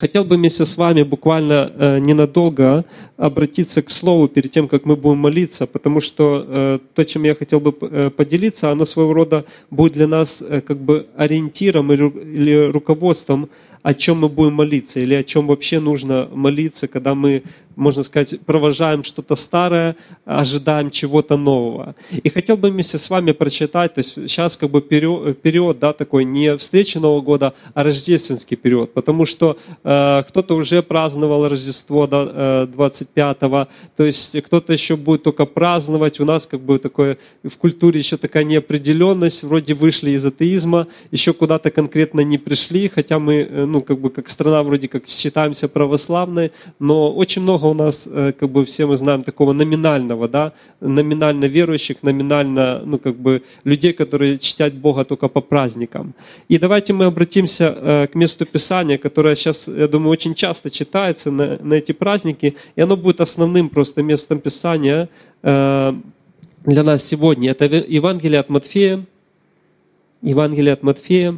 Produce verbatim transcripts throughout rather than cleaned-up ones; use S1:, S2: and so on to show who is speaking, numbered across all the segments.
S1: Хотел бы вместе с вами буквально э, ненадолго обратиться к слову перед тем, как мы будем молиться, потому что э, то, чем я хотел бы э, поделиться, оно своего рода будет для нас э, как бы ориентиром или, или руководством, о чем мы будем молиться, или о чем вообще нужно молиться, когда мы, можно сказать, провожаем что-то старое, ожидаем чего-то нового. И хотел бы вместе с вами прочитать, то есть сейчас как бы период, период да, такой не встречи Нового года, а рождественский период, потому что э, кто-то уже праздновал Рождество да, э, двадцать пятого, то есть кто-то еще будет только праздновать, у нас как бы такое, в культуре еще такая неопределенность, вроде вышли из атеизма, еще куда-то конкретно не пришли, хотя мы, ну, как бы как страна вроде как считаемся православной, но очень много у нас, как бы все мы знаем, такого номинального, да, номинально верующих, номинально, ну, как бы людей, которые чтят Бога только по праздникам. И давайте мы обратимся к месту Писания, которое сейчас, я думаю, очень часто читается на, на эти праздники, и оно будет основным просто местом Писания для нас сегодня. Это Евангелие от Матфея, Евангелие от Матфея,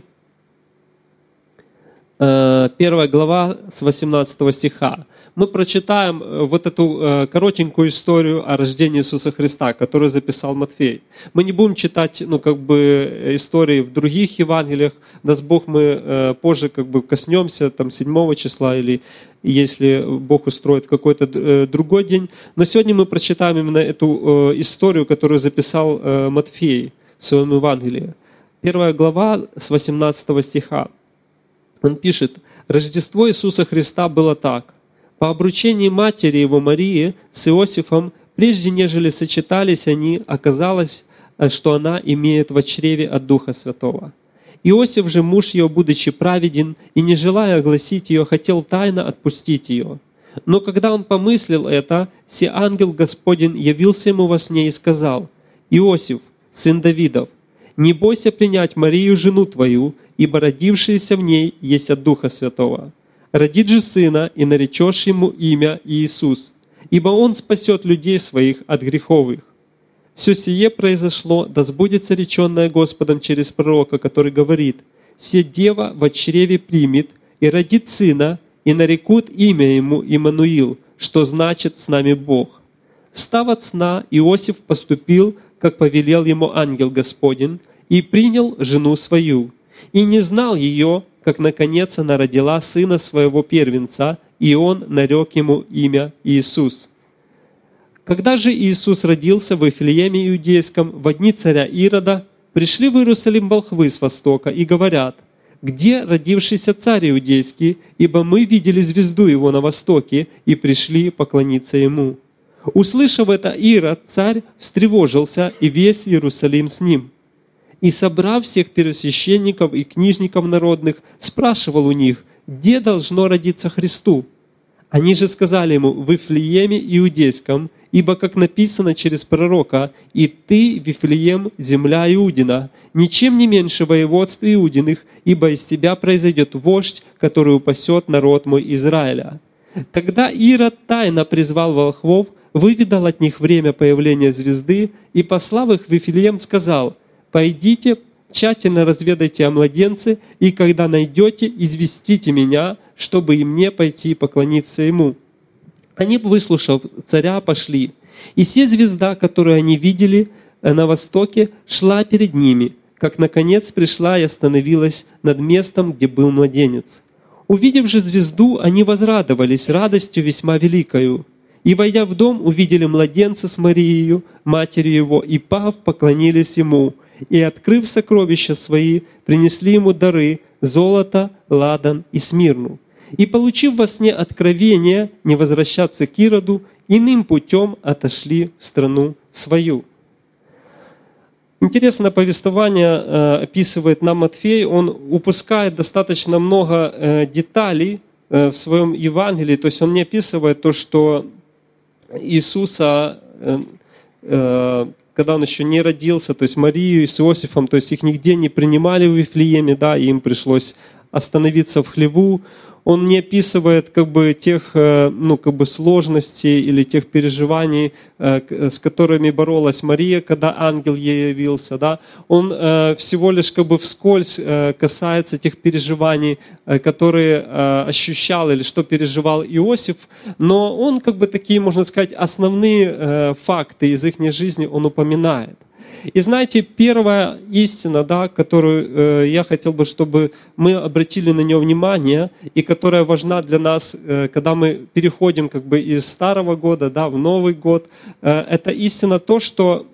S1: первая глава с восемнадцатого стиха. Мы прочитаем вот эту коротенькую историю о рождении Иисуса Христа, которую записал Матфей. Мы не будем читать, ну, как бы, истории в других Евангелиях. Даст Бог, мы позже как бы коснемся там, седьмого числа, или если Бог устроит какой-то другой день. Но сегодня мы прочитаем именно эту историю, которую записал Матфей в своем Евангелии. Первая глава с восемнадцатого стиха. Он пишет: «Рождество Иисуса Христа было так. По обручении матери его Марии с Иосифом, прежде нежели сочетались они, оказалось, что она имеет во чреве от Духа Святого. Иосиф же, муж ее, будучи праведен, и не желая огласить ее, хотел тайно отпустить ее. Но когда он помыслил это, се ангел Господень явился ему во сне и сказал: Иосиф, сын Давидов, не бойся принять Марию, жену твою, ибо родившееся в ней есть от Духа Святого. Родит же сына, и наречешь ему имя Иисус, ибо он спасет людей своих от грехов их. Все сие произошло, да сбудется реченное Господом через пророка, который говорит: «Се дева во чреве примет, и родит сына, и нарекут имя ему Иммануил, что значит с нами Бог». Встав от сна, Иосиф поступил, как повелел ему ангел Господень, и принял жену свою, и не знал ее, как наконец она родила сына своего первенца, и он нарек ему имя Иисус. Когда же Иисус родился в Вифлееме Иудейском во дни царя Ирода, пришли в Иерусалим волхвы с востока и говорят: «Где родившийся царь Иудейский? Ибо мы видели звезду его на востоке и пришли поклониться ему». Услышав это, Ирод, царь, встревожился, и весь Иерусалим с ним. И, собрав всех первосвященников и книжников народных, спрашивал у них, где должно родиться Христу. Они же сказали ему: в Вифлееме Иудейском, ибо, как написано через пророка: «И ты, Вифлеем, земля Иудина, ничем не меньше воеводства Иудиных, ибо из тебя произойдет вождь, который упасет народ мой Израиля». Тогда Ирод тайно призвал волхвов, выведал от них время появления звезды и, послав их в Вифлеем, сказал: «Пойдите, тщательно разведайте о младенце, и когда найдете, известите меня, чтобы и мне пойти поклониться ему». Они, выслушав царя, пошли. И се звезда, которую они видели на востоке, шла перед ними, как наконец пришла и остановилась над местом, где был младенец. Увидев же звезду, они возрадовались радостью весьма великою. И, войдя в дом, увидели младенца с Марией, матерью его, и, пав, поклонились ему. И, открыв сокровища свои, принесли ему дары: золото, ладан и смирну. И, получив во сне откровение не возвращаться к Ироду, иным путем отошли в страну свою. Интересное повествование э, описывает нам Матфей. Он упускает достаточно много э, деталей э, в своем Евангелии. То есть он не описывает то, что Иисуса, э, э, когда он еще не родился, то есть Марию с Иосифом, то есть их нигде не принимали в Вифлееме, да, и им пришлось остановиться в хлеву. он не описывает как бы тех ну, как бы сложностей или тех переживаний, с которыми боролась Мария, когда ангел ей явился. Да? Он всего лишь как бы вскользь касается тех переживаний, которые ощущал или что переживал Иосиф, но он как бы такие, можно сказать, основные факты из их жизни он упоминает. И знаете, первая истина, да, которую э, я хотел бы, чтобы мы обратили на нее внимание, и которая важна для нас, э, когда мы переходим как бы из Старого года да, в Новый год, э, это истина то, что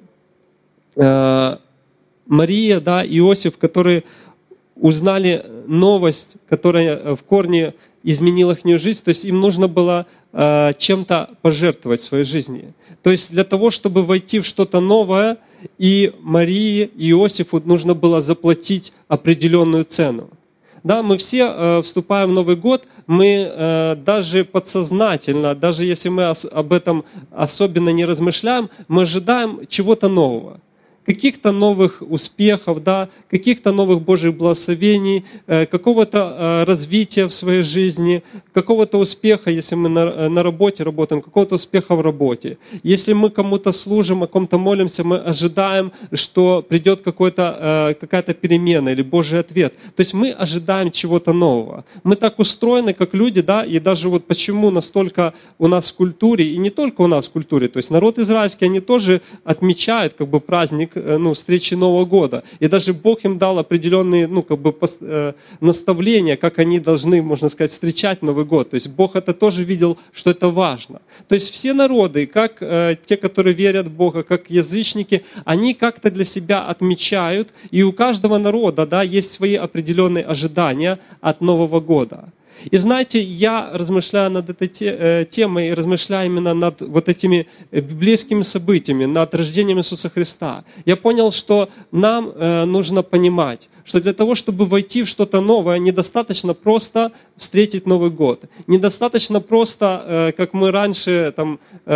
S1: э, Мария, да, Иосиф, которые узнали новость, которая в корне изменила их жизнь, то есть им нужно было э, чем-то пожертвовать в своей жизни. То есть для того, чтобы войти в что-то новое, и Марии, и Иосифу нужно было заплатить определенную цену. Да, мы все, э, вступая в Новый год, мы э, даже подсознательно, даже если мы ос- об этом особенно не размышляем, мы ожидаем чего-то нового. Каких-то новых успехов, да, каких-то новых Божьих благословений, э, какого-то э, развития в своей жизни, какого-то успеха, если мы на, на работе работаем, какого-то успеха в работе. Если мы кому-то служим, о ком-то молимся, мы ожидаем, что придет какой-то, э, какая-то перемена или Божий ответ. То есть мы ожидаем чего-то нового. Мы так устроены, как люди, да, и даже вот почему настолько у нас в культуре, и не только у нас в культуре, то есть народ израильский, они тоже отмечают как бы праздник, ну, встречи Нового года. И даже Бог им дал определенные ну, как бы, э, наставления, как они должны, можно сказать, встречать Новый год. То есть Бог это тоже видел, что это важно. То есть все народы, как э, те, которые верят в Бога, как язычники, они как-то для себя отмечают, и у каждого народа да, есть свои определенные ожидания от Нового года. И знаете, я размышляю над этой темой, размышляю именно над вот этими библейскими событиями, над рождением Иисуса Христа. Я понял, что нам нужно понимать, что для того, чтобы войти в что-то новое, недостаточно просто встретить Новый год. Недостаточно просто, как мы раньше, там,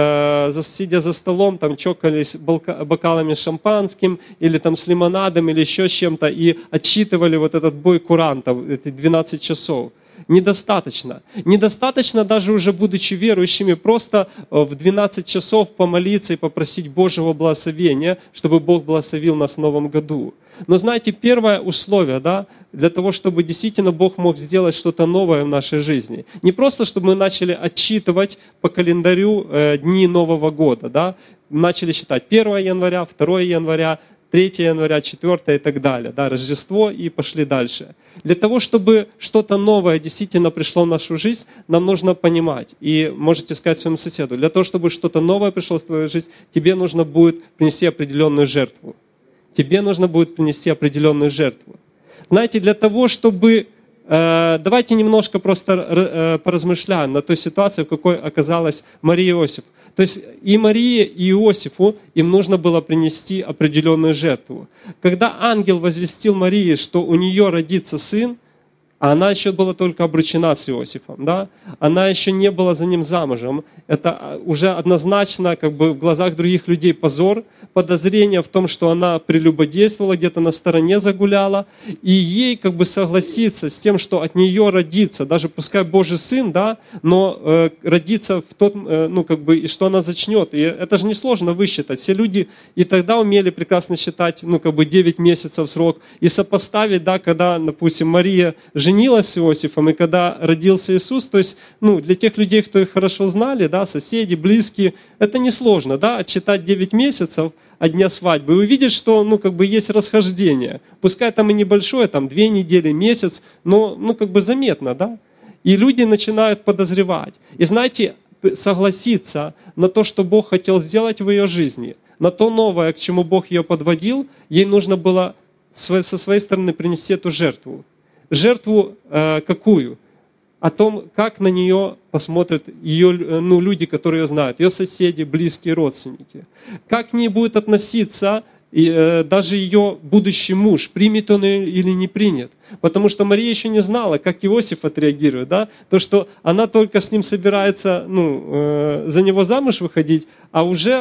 S1: сидя за столом, там, чокались бокалами с шампанским, или там, с лимонадом, или еще с чем-то, и отсчитывали вот этот бой курантов, эти двенадцать часов. Недостаточно. Недостаточно даже уже будучи верующими, просто в двенадцать часов помолиться и попросить Божьего благословения, чтобы Бог благословил нас в новом году. Но знаете, первое условие, да, для того, чтобы действительно Бог мог сделать что-то новое в нашей жизни. Не просто, чтобы мы начали отсчитывать по календарю э, дни Нового года, да, начали считать первое января, второе января, третье января, четвёртое и так далее, да, Рождество и пошли дальше. Для того, чтобы что-то новое действительно пришло в нашу жизнь, нам нужно понимать, и можете сказать своему соседу, для того, чтобы что-то новое пришло в твою жизнь, тебе нужно будет принести определенную жертву. Тебе нужно будет принести определенную жертву. Знаете, для того, чтобы... Э, давайте немножко просто э, поразмышляем над той ситуацией, в какой оказалась Мария и Иосиф. То есть и Марии, и Иосифу им нужно было принести определенную жертву. Когда ангел возвестил Марии, что у нее родится сын, а она еще была только обручена с Иосифом, да? Она еще не была за ним замужем. Это уже однозначно как бы в глазах других людей позор, подозрение в том, что она прелюбодействовала, где-то на стороне загуляла, и ей как бы согласиться с тем, что от нее родится, даже пускай Божий сын, да, но э, родится в тот, э, ну как бы, и что она зачнет. И это же несложно высчитать. Все люди и тогда умели прекрасно считать, ну как бы девять месяцев срок, и сопоставить, да, когда, допустим, Мария женилась с Иосифом, и когда родился Иисус, то есть, ну, для тех людей, кто их хорошо знали, да, соседи, близкие, это несложно, да, отсчитать девять месяцев от дня свадьбы и увидеть, что, ну, как бы есть расхождение. Пускай там и небольшое, там, две недели, месяц, но, ну, как бы заметно, да. И люди начинают подозревать. И знаете, согласиться на то, что Бог хотел сделать в ее жизни, на то новое, к чему Бог ее подводил, ей нужно было со своей стороны принести эту жертву. Жертву э, какую? О том, как на нее посмотрят ее, ну, люди, которые ее знают, ее соседи, близкие, родственники. Как к ней будет относиться и, э, даже ее будущий муж, примет он ее или не принят. Потому что Мария еще не знала, как Иосиф отреагирует. Да? То, что она только с ним собирается ну, э, за него замуж выходить, а уже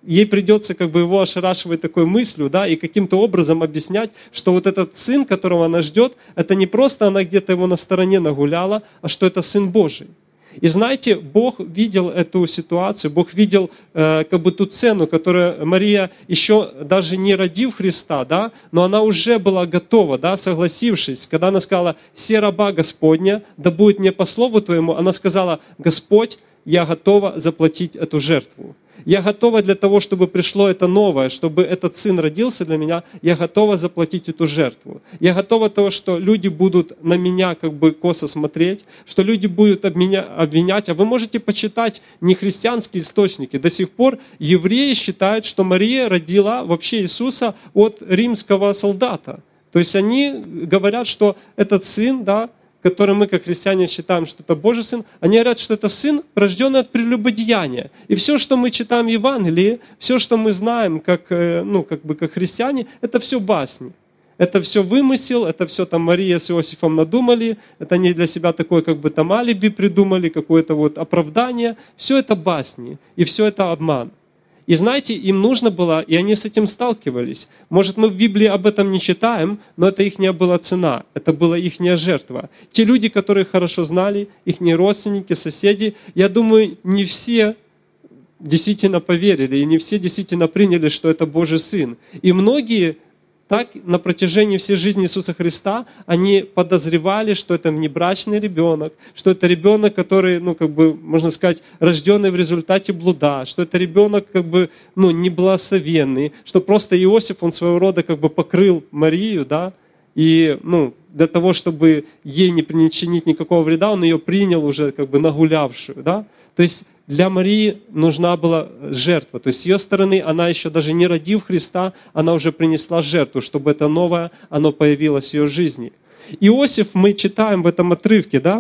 S1: ей придется как бы его ошарашивать такой мыслью, да, и каким-то образом объяснять, что вот этот сын, которого она ждет, это не просто она где-то его на стороне нагуляла, а что это Сын Божий. И знаете, Бог видел эту ситуацию, Бог видел э, как бы ту цену, которую Мария, еще даже не родив Христа, да, но она уже была готова, да, согласившись, когда она сказала: «Се раба Господня, да будет мне по слову Твоему», она сказала: «Господь, я готова заплатить эту жертву. Я готова для того, чтобы пришло это новое, чтобы этот сын родился для меня, я готова заплатить эту жертву. Я готова того, что люди будут на меня как бы косо смотреть, что люди будут меня обвинять». А вы можете почитать нехристианские источники. До сих пор евреи считают, что Мария родила вообще Иисуса от римского солдата. То есть они говорят, что этот сын, да, который мы, как христиане, считаем, что это Божий Сын, они говорят, что это Сын, рожденный от прелюбодеяния. И все, что мы читаем в Евангелии, все, что мы знаем, как, ну, как бы, как христиане, это все басни. Это все вымысел, это все там Мария с Иосифом надумали, это они для себя такое как бы там алиби придумали, какое-то вот оправдание. Все это басни, и все это обман. И знаете, им нужно было, и они с этим сталкивались. Может, мы в Библии об этом не читаем, но это их была цена, это была их жертва. Те люди, которые хорошо знали, их родственники, соседи, я думаю, не все действительно поверили, и не все действительно приняли, что это Божий Сын. И многие так на протяжении всей жизни Иисуса Христа они подозревали, что это внебрачный ребенок, что это ребенок, который, ну, как бы, можно сказать, рожденный в результате блуда, что это ребенок, как бы, ну, неблагословенный, что просто Иосиф, он своего рода, как бы, покрыл Марию, да, и, ну, для того, чтобы ей не причинить никакого вреда, он ее принял уже, как бы, нагулявшую, да. То есть для Марии нужна была жертва. То есть с ее стороны она еще даже не родив Христа, она уже принесла жертву, чтобы это новое, оно появилось в ее жизни. Иосиф, мы читаем в этом отрывке, да,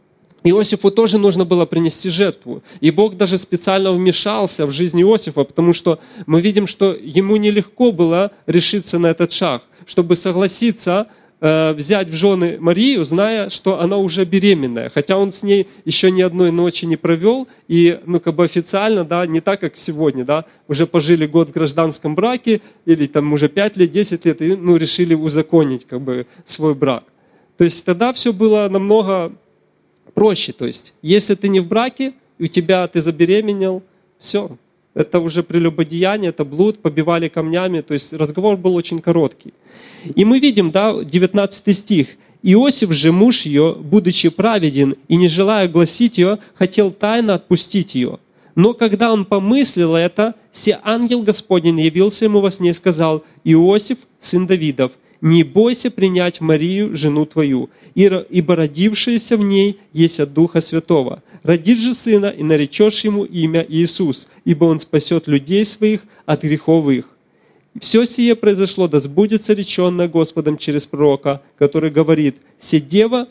S1: Иосифу тоже нужно было принести жертву. И Бог даже специально вмешался в жизнь Иосифа, потому что мы видим, что ему нелегко было решиться на этот шаг, чтобы согласиться взять в жены Марию, зная, что она уже беременная, хотя он с ней еще ни одной ночи не провел, и, ну, как бы официально, да, не так, как сегодня, да, уже пожили год в гражданском браке, или там уже пять лет, десять лет, и, ну, решили узаконить, как бы, свой брак. То есть тогда все было намного проще, то есть, если ты не в браке, и у тебя ты забеременел, все, это уже прелюбодеяние, это блуд, побивали камнями, то есть разговор был очень короткий. И мы видим, да, девятнадцатый стих. «Иосиф же, муж ее, будучи праведен и не желая гласить ее, хотел тайно отпустить ее. Но когда он помыслил это, се ангел Господень явился ему во сне и сказал: Иосиф, сын Давидов, не бойся принять Марию, жену твою, ибо родившееся в ней есть от Духа Святого. Родишь же сына, и наречешь ему имя Иисус, ибо он спасет людей своих от грехов их. Все сие произошло, да сбудется реченное Господом через пророка, который говорит: «Се дева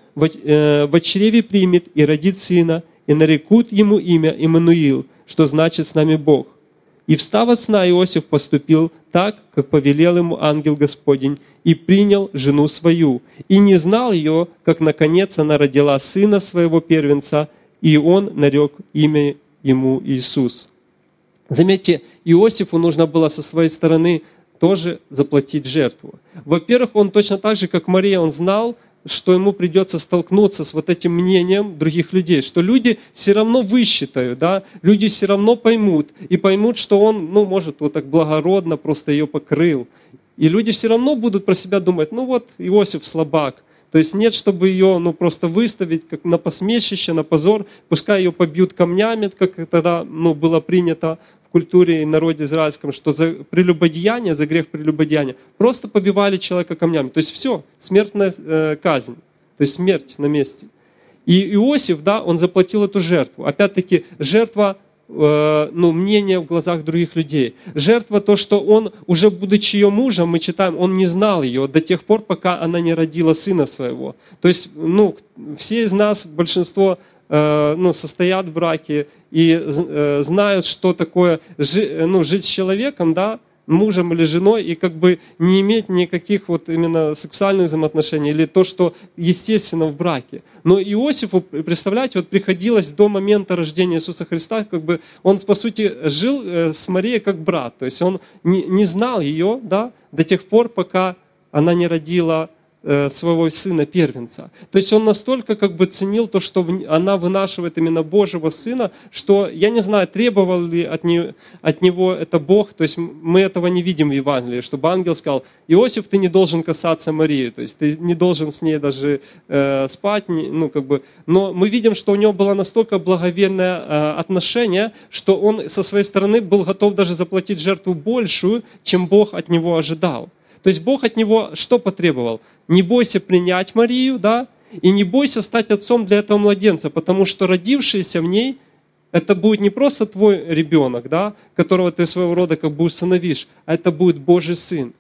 S1: в чреве примет и родит сына, и нарекут ему имя Иммануил, что значит с нами Бог». И встав от сна, Иосиф поступил так, как повелел ему ангел Господень, и принял жену свою, и не знал ее, как наконец она родила сына своего первенца, и он нарек имя ему Иисус. Заметьте, Иосифу нужно было со своей стороны тоже заплатить жертву. Во-первых, он точно так же, как Мария, он знал, что ему придется столкнуться с вот этим мнением других людей, что люди все равно высчитают, да, люди все равно поймут, и поймут, что он, ну, может, вот так благородно просто ее покрыл. И люди все равно будут про себя думать: ну вот, Иосиф слабак. То есть нет, чтобы ее, ну, просто выставить как на посмешище, на позор, пускай ее побьют камнями, как тогда, ну, было принято в культуре и народе израильском, что за прелюбодеяние, за грех прелюбодеяния просто побивали человека камнями. То есть все, смертная э, казнь, то есть смерть на месте. И Иосиф, да, он заплатил эту жертву. Опять-таки, жертва, э, ну, мнение в глазах других людей. Жертва то, что он, уже будучи ее мужем, мы читаем, он не знал ее до тех пор, пока она не родила сына своего. То есть, ну, все из нас, большинство, э, ну, состоят в браке и э, знают, что такое жи, ну, жить с человеком, да, мужем или женой, и как бы не иметь никаких вот именно сексуальных взаимоотношений или то, что естественно в браке. Но Иосифу, представляете, вот приходилось до момента рождения Иисуса Христа, как бы он, по сути, жил с Марией как брат. То есть он не, не знал ее, да, до тех пор, пока она не родила своего сына первенца. То есть он настолько как бы ценил то, что она вынашивает именно Божьего сына, что, я не знаю, требовал ли от, не, от него это Бог, то есть мы этого не видим в Евангелии, чтобы ангел сказал: Иосиф, ты не должен касаться Марии, то есть ты не должен с ней даже э, спать, ну как бы. Но мы видим, что у него было настолько благоверное э, отношение, что он со своей стороны был готов даже заплатить жертву большую, чем Бог от него ожидал. То есть Бог от него что потребовал? Не бойся принять Марию, да, и не бойся стать отцом для этого младенца, потому что родившийся в ней, это будет не просто твой ребенок, да, которого ты своего рода как бы усыновишь, а это будет Божий сын.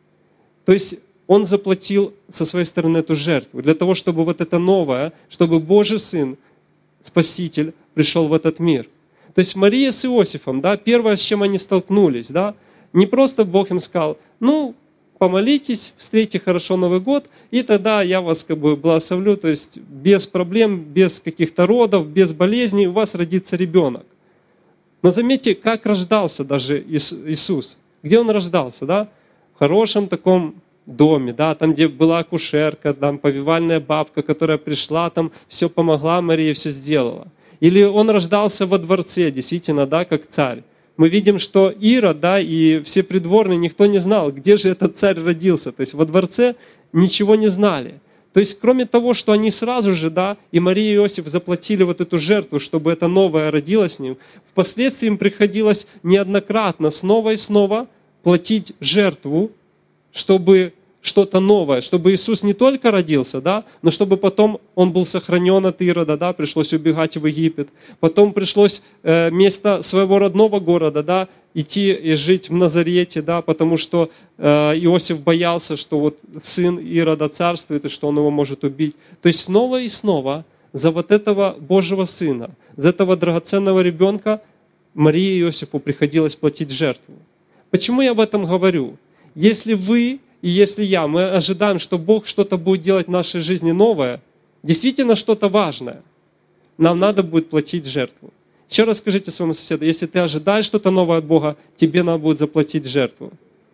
S1: То есть он заплатил со своей стороны эту жертву, для того, чтобы вот это новое, чтобы Божий сын, Спаситель, пришел в этот мир. То есть Мария с Иосифом, да, первое, с чем они столкнулись, да, не просто Бог им сказал: ну, помолитесь, встретите хорошо Новый год, и тогда я вас как бы благословлю, то есть без проблем, без каких-то родов, без болезней у вас родится ребенок. Но заметьте, как рождался даже Иисус. Где Он рождался, да? В хорошем таком доме, да, там, где была акушерка, там повивальная бабка, которая пришла, там все помогла Марии, все сделала. Или Он рождался во дворце, действительно, да, как царь. Мы видим, что Ирод, да, и все придворные, никто не знал, где же этот царь родился. То есть во дворце ничего не знали. То есть кроме того, что они сразу же, да, и Мария и Иосиф заплатили вот эту жертву, чтобы это новое родилось с ним, впоследствии им приходилось неоднократно снова и снова платить жертву, чтобы что-то новое, чтобы Иисус не только родился, да, но чтобы потом Он был сохранен от Ирода, да, пришлось убегать в Египет. Потом пришлось э, вместо своего родного города, да, идти и жить в Назарете, да, потому что э, Иосиф боялся, что вот сын Ирода царствует и что он его может убить. То есть снова и снова за вот этого Божьего сына, за этого драгоценного ребенка Марии и Иосифу приходилось платить жертву. Почему я об этом говорю? Если вы и если я, мы ожидаем, что Бог что-то будет делать в нашей жизни новое, действительно что-то важное, нам надо будет платить жертву. Еще раз скажите своему соседу: если ты ожидаешь что-то новое от Бога, тебе надо будет заплатить жертву.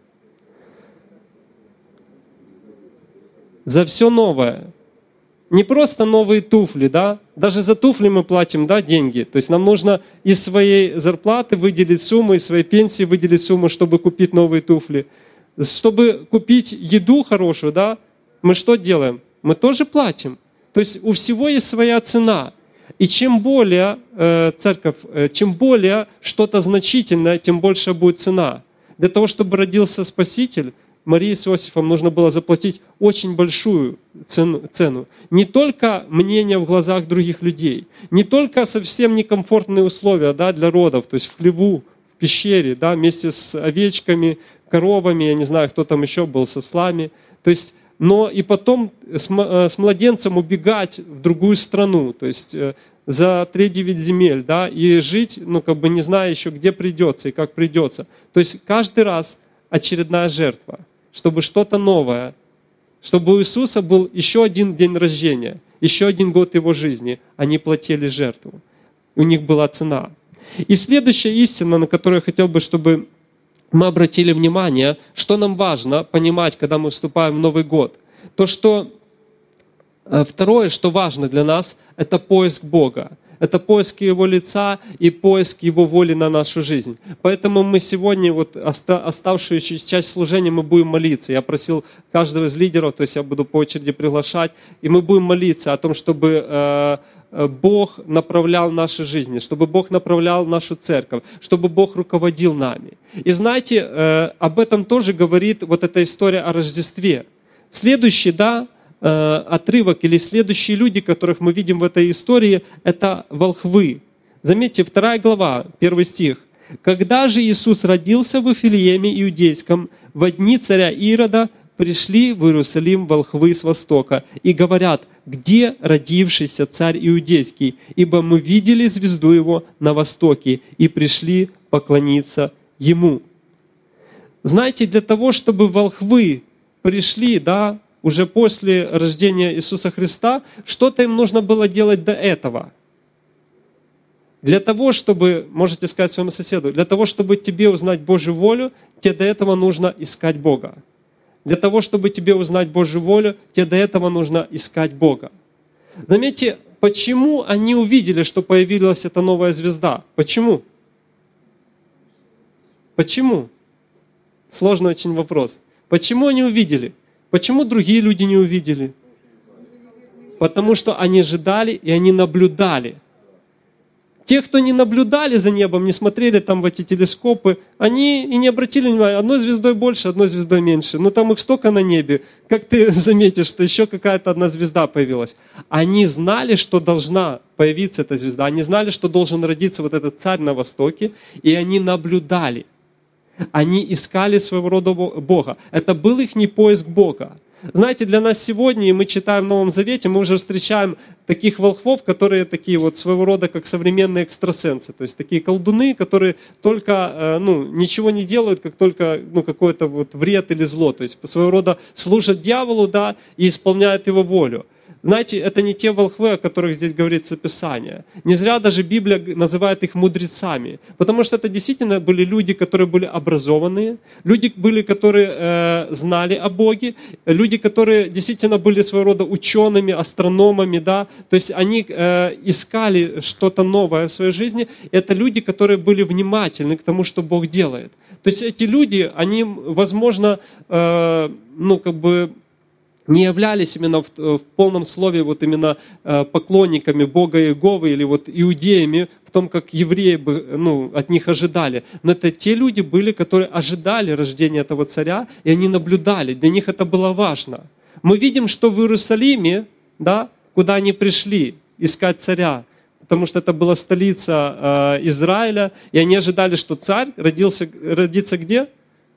S1: За все новое. Не просто новые туфли, да? Даже за туфли мы платим, да, деньги. То есть нам нужно из своей зарплаты выделить сумму, из своей пенсии выделить сумму, чтобы купить новые туфли. Чтобы купить еду хорошую, да, мы что делаем? Мы тоже платим. То есть у всего есть своя цена. И чем более, э, церковь, э, чем более что-то значительное, тем больше будет цена. Для того, чтобы родился Спаситель, Марии с Иосифом нужно было заплатить очень большую цену, цену. Не только мнение в глазах других людей, не только совсем некомфортные условия, да, для родов, то есть в хлеву, в пещере, да, вместе с овечками, коровами, я не знаю, кто там еще был, со ослами. То есть, но и потом с, с младенцем убегать в другую страну, то есть за три-девять земель, да, и жить, ну, как бы не зная еще, где придется и как придется. То есть каждый раз очередная жертва, чтобы что-то новое, чтобы у Иисуса был еще один день рождения, еще один год его жизни, они платили жертву. У них была цена. И следующая истина, на которую я хотел бы, чтобы мы обратили внимание, что нам важно понимать, когда мы вступаем в Новый год. То, что второе, что важно для нас, это поиск Бога. Это поиск Его лица и поиск Его воли на нашу жизнь. Поэтому мы сегодня, вот оставшуюся часть служения, мы будем молиться. Я просил каждого из лидеров, то есть я буду по очереди приглашать, и мы будем молиться о том, чтобы Бог направлял наши жизни, чтобы Бог направлял нашу церковь, чтобы Бог руководил нами. И знаете, об этом тоже говорит вот эта история о Рождестве. Следующий, да, отрывок или следующие люди, которых мы видим в этой истории, это волхвы. Заметьте, вторая глава, первый стих. «Когда же Иисус родился в Вифлееме Иудейском, во дни царя Ирода пришли в Иерусалим волхвы с востока и говорят: где родившийся царь Иудейский? Ибо мы видели звезду его на востоке и пришли поклониться ему». Знаете, для того, чтобы волхвы пришли, да, уже после рождения Иисуса Христа, что-то им нужно было делать до этого. Для того, чтобы, можете сказать своему соседу, для того, чтобы тебе узнать Божью волю, тебе до этого нужно искать Бога. Для того, чтобы тебе узнать Божью волю, тебе до этого нужно искать Бога. Заметьте, почему они увидели, что появилась эта новая звезда? Почему? Почему? Сложный очень вопрос. Почему они увидели? Почему другие люди не увидели? Потому что они ожидали и они наблюдали. Те, кто не наблюдали за небом, не смотрели там в эти телескопы, они и не обратили внимания, одной звездой больше, одной звездой меньше. Но там их столько на небе, как ты заметишь, что еще какая-то одна звезда появилась. Они знали, что должна появиться эта звезда, они знали, что должен родиться вот этот царь на востоке, и они наблюдали. Они искали своего рода Бога. Это был их не поиск Бога. Знаете, для нас сегодня, и мы читаем в Новом Завете, мы уже встречаем таких волхвов, которые такие вот своего рода как современные экстрасенсы. То есть такие колдуны, которые только ну, ничего не делают, как только ну, какой-то вот вред или зло. То есть своего рода служат дьяволу, да, и исполняют его волю. Знаете, это не те волхвы, о которых здесь говорится Писание. Не зря даже Библия называет их мудрецами. Потому что это действительно были люди, которые были образованные, люди были, которые э, знали о Боге, люди, которые действительно были своего рода учеными, астрономами, да. То есть они э, искали что-то новое в своей жизни. Это люди, которые были внимательны к тому, что Бог делает. То есть эти люди, они, возможно, э, ну как бы не являлись именно в, в полном слове вот именно э, поклонниками Бога Иеговы или вот иудеями в том, как евреи бы, ну, от них ожидали. Но это те люди были, которые ожидали рождения этого царя, и они наблюдали. Для них это было важно. Мы видим, что в Иерусалиме, да, куда они пришли искать царя, потому что это была столица э, Израиля, и они ожидали, что царь родился, родится где?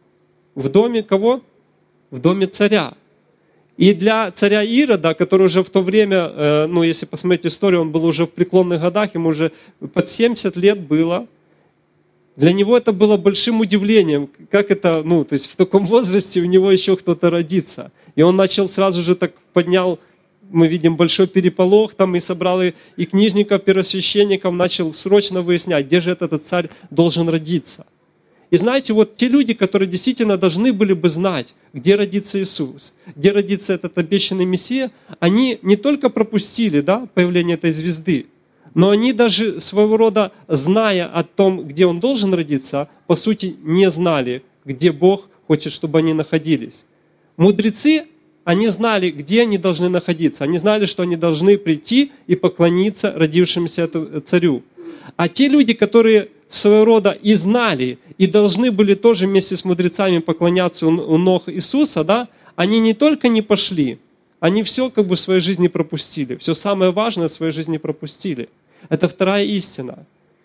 S1: В доме кого? В доме царя. И для царя Ирода, который уже в то время, ну если посмотреть историю, он был уже в преклонных годах, ему уже под семьдесят лет было, для него это было большим удивлением, как это, ну то есть в таком возрасте у него еще кто-то родится. И он начал сразу же так поднял, мы видим большой переполох там и собрал и, и книжников, первосвященников, начал срочно выяснять, где же этот царь должен родиться. И знаете, вот те люди, которые действительно должны были бы знать, где родится Иисус, где родится этот обещанный Мессия, они не только пропустили, да, появление этой звезды, но они даже своего рода, зная о том, где он должен родиться, по сути не знали, где Бог хочет, чтобы они находились. Мудрецы, они знали, где они должны находиться. Они знали, что они должны прийти и поклониться родившемуся царю. А те люди, которые своего рода и знали, и должны были тоже вместе с мудрецами поклоняться у ног Иисуса, да, они не только не пошли, они все как бы в своей жизни пропустили. Все самое важное в своей жизни пропустили. Это вторая истина.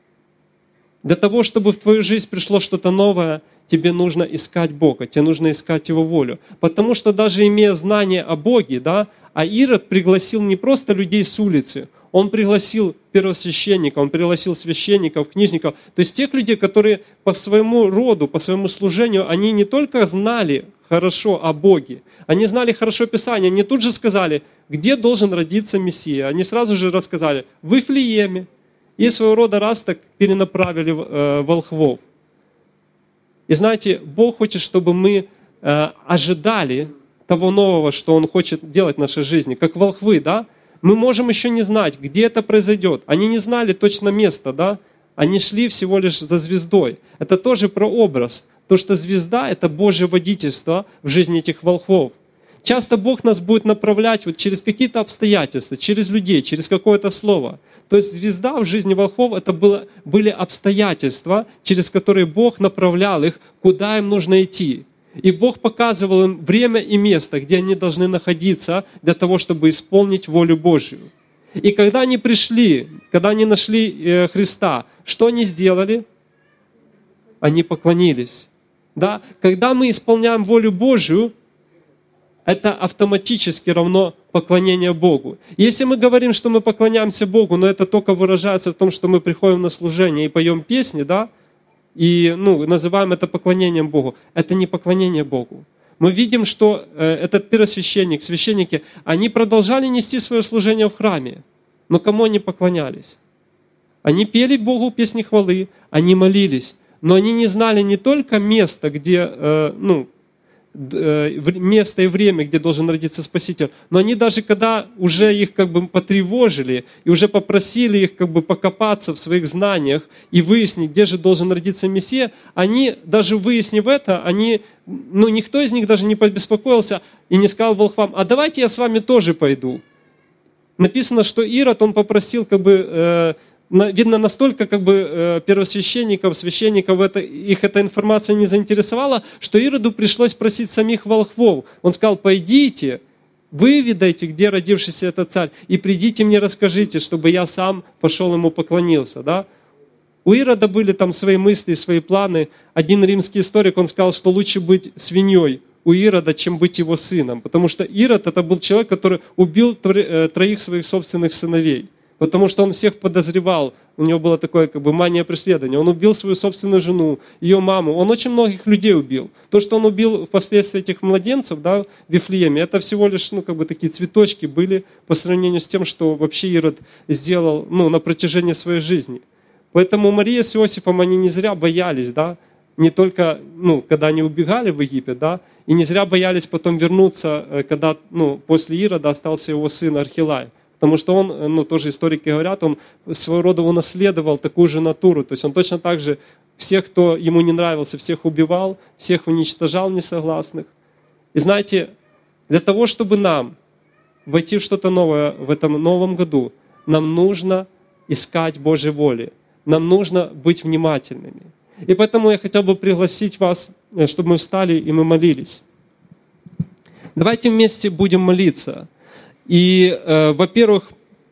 S1: Для того, чтобы в твою жизнь пришло что-то новое, тебе нужно искать Бога, тебе нужно искать Его волю. Потому что даже имея знание о Боге, да, а Ирод пригласил не просто людей с улицы, он пригласил первосвященников, он пригласил священников, книжников, то есть тех людей, которые по своему роду, по своему служению, они не только знали хорошо о Боге, они знали хорошо Писание, они тут же сказали, где должен родиться Мессия. Они сразу же рассказали, в Вифлееме. И своего рода раз так перенаправили э, волхвов. И знаете, Бог хочет, чтобы мы э, ожидали того нового, что Он хочет делать в нашей жизни, как волхвы, да? Мы можем еще не знать, где это произойдет. Они не знали точно место, да? Они шли всего лишь за звездой. Это тоже про образ. То, что звезда – это Божье водительство в жизни этих волхвов. Часто Бог нас будет направлять вот через какие-то обстоятельства, через людей, через какое-то слово. То есть звезда в жизни волхвов – это было, были обстоятельства, через которые Бог направлял их, куда им нужно идти. И Бог показывал им время и место, где они должны находиться для того, чтобы исполнить волю Божью. И когда они пришли, когда они нашли Христа, что они сделали? Они поклонились. Да? Когда мы исполняем волю Божью, это автоматически равно поклонение Богу. Если мы говорим, что мы поклоняемся Богу, но это только выражается в том, что мы приходим на служение и поем песни, да, и ну, называем это поклонением Богу. Это не поклонение Богу. Мы видим, что этот первосвященник, священники, они продолжали нести свое служение в храме. Но кому они поклонялись? Они пели Богу песни хвалы, они молились. Но они не знали не только места, где, ну, место и время, где должен родиться Спаситель, но они даже, когда уже их как бы потревожили и уже попросили их как бы покопаться в своих знаниях и выяснить, где же должен родиться Мессия, они, даже выяснив это, они, ну, никто из них даже не побеспокоился и не сказал волхвам: а давайте я с вами тоже пойду. Написано, что Ирод, он попросил как бы... Э, Видно, настолько как бы первосвященников, священников, это, их эта информация не заинтересовала, что Ироду пришлось просить самих волхвов. Он сказал: пойдите, выведайте, где родившийся этот царь, и придите мне расскажите, чтобы я сам пошел ему поклонился. Да? У Ирода были там свои мысли, свои планы. Один римский историк, он сказал, что лучше быть свиньей у Ирода, чем быть его сыном. Потому что Ирод это был человек, который убил троих своих собственных сыновей. Потому что он всех подозревал, у него была такая как бы мания преследования. Он убил свою собственную жену, ее маму, он очень многих людей убил. То, что он убил впоследствии этих младенцев, да, в Вифлееме, это всего лишь ну, как бы такие цветочки были по сравнению с тем, что вообще Ирод сделал ну, на протяжении своей жизни. Поэтому Мария с Иосифом, они не зря боялись, да, не только ну, когда они убегали в Египет, да, и не зря боялись потом вернуться, когда ну, после Ирода остался его сын Архилай. Потому что он, ну тоже историки говорят, он своего рода унаследовал такую же натуру. То есть он точно так же всех, кто ему не нравился, всех убивал, всех уничтожал несогласных. И знаете, для того, чтобы нам войти в что-то новое в этом новом году, нам нужно искать Божьей воли. Нам нужно быть внимательными. И поэтому я хотел бы пригласить вас, чтобы мы встали и мы молились. Давайте вместе будем молиться. И, э, во-первых,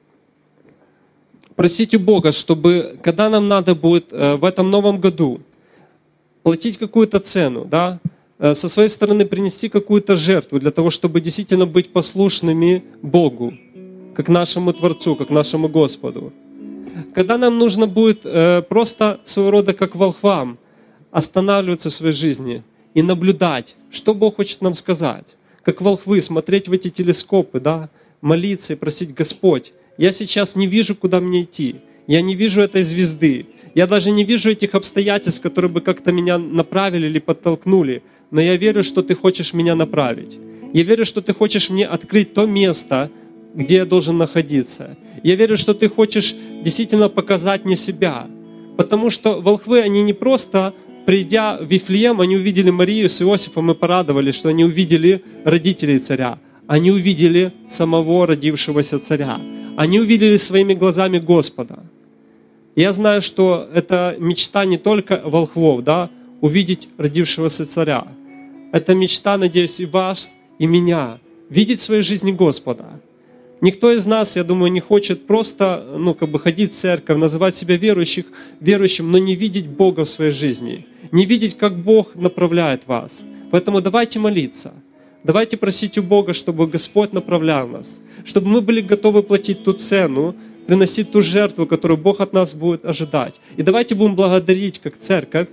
S1: просить у Бога, чтобы, когда нам надо будет э, в этом новом году платить какую-то цену, да, э, со своей стороны принести какую-то жертву для того, чтобы действительно быть послушными Богу, как нашему Творцу, как нашему Господу. Когда нам нужно будет э, просто своего рода, как волхвам, останавливаться в своей жизни и наблюдать, что Бог хочет нам сказать. Как волхвы, смотреть в эти телескопы, да, молиться и просить: Господь, я сейчас не вижу, куда мне идти. Я не вижу этой звезды. Я даже не вижу этих обстоятельств, которые бы как-то меня направили или подтолкнули. Но я верю, что Ты хочешь меня направить. Я верю, что Ты хочешь мне открыть то место, где я должен находиться. Я верю, что Ты хочешь действительно показать мне себя. Потому что волхвы, они не просто, придя в Вифлеем, они увидели Марию с Иосифом и порадовались, что они увидели родителей царя. Они увидели самого родившегося царя. Они увидели своими глазами Господа. Я знаю, что это мечта не только волхвов, да, увидеть родившегося царя. Это мечта, надеюсь, и вас, и меня, видеть в своей жизни Господа. Никто из нас, я думаю, не хочет просто ну, как бы ходить в церковь, называть себя верующих, верующим, но не видеть Бога в своей жизни, не видеть, как Бог направляет вас. Поэтому давайте молиться. Давайте просить у Бога, чтобы Господь направлял нас, чтобы мы были готовы платить ту цену, приносить ту жертву, которую Бог от нас будет ожидать. И давайте будем благодарить, как церковь,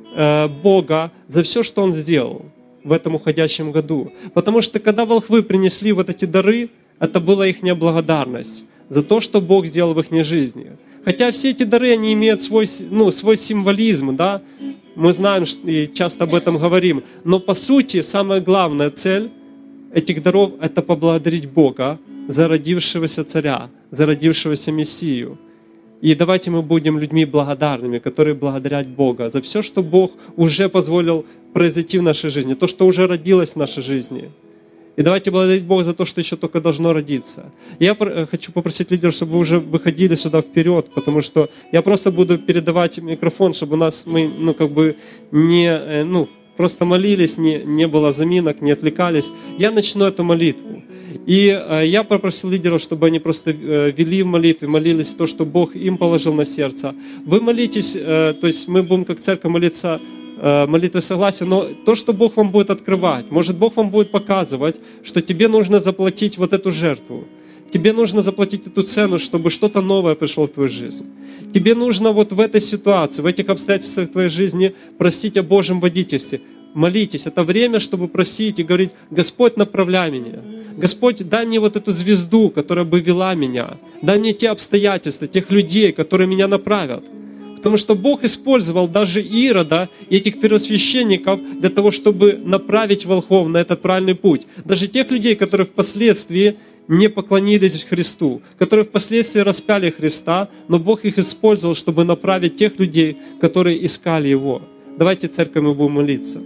S1: Бога за все, что Он сделал в этом уходящем году. Потому что когда волхвы принесли вот эти дары, это была их благодарность за то, что Бог сделал в их жизни. Хотя все эти дары, они имеют свой, ну, свой символизм, да? Мы знаем и часто об этом говорим. Но по сути, самая главная цель этих даров – это поблагодарить Бога за родившегося царя, за родившегося Мессию. И давайте мы будем людьми благодарными, которые благодарят Бога за все, что Бог уже позволил произойти в нашей жизни, то, что уже родилось в нашей жизни. И давайте благодарить Бога за то, что еще только должно родиться. Я хочу попросить лидеров, чтобы вы уже выходили сюда вперед, потому что я просто буду передавать микрофон, чтобы у нас мы, ну, как бы не, ну, просто молились, не, не было заминок, не отвлекались. Я начну эту молитву. И э, я попросил лидеров, чтобы они просто э, вели в молитве, молились то, что Бог им положил на сердце. Вы молитесь, э, то есть мы будем как церковь молиться э, молитвой согласия, но то, что Бог вам будет открывать, может Бог вам будет показывать, что тебе нужно заплатить вот эту жертву. Тебе нужно заплатить эту цену, чтобы что-то новое пришло в твою жизнь. Тебе нужно вот в этой ситуации, в этих обстоятельствах твоей жизни просить о Божьем водительстве. Молитесь. Это время, чтобы просить и говорить: Господь, направляй меня. Господь, дай мне вот эту звезду, которая бы вела меня. Дай мне те обстоятельства, тех людей, которые меня направят. Потому что Бог использовал даже Ирода и этих первосвященников для того, чтобы направить волхвов на этот правильный путь. Даже тех людей, которые впоследствии не поклонились Христу, которые впоследствии распяли Христа, но Бог их использовал, чтобы направить тех людей, которые искали Его. Давайте, церковь, мы будем молиться.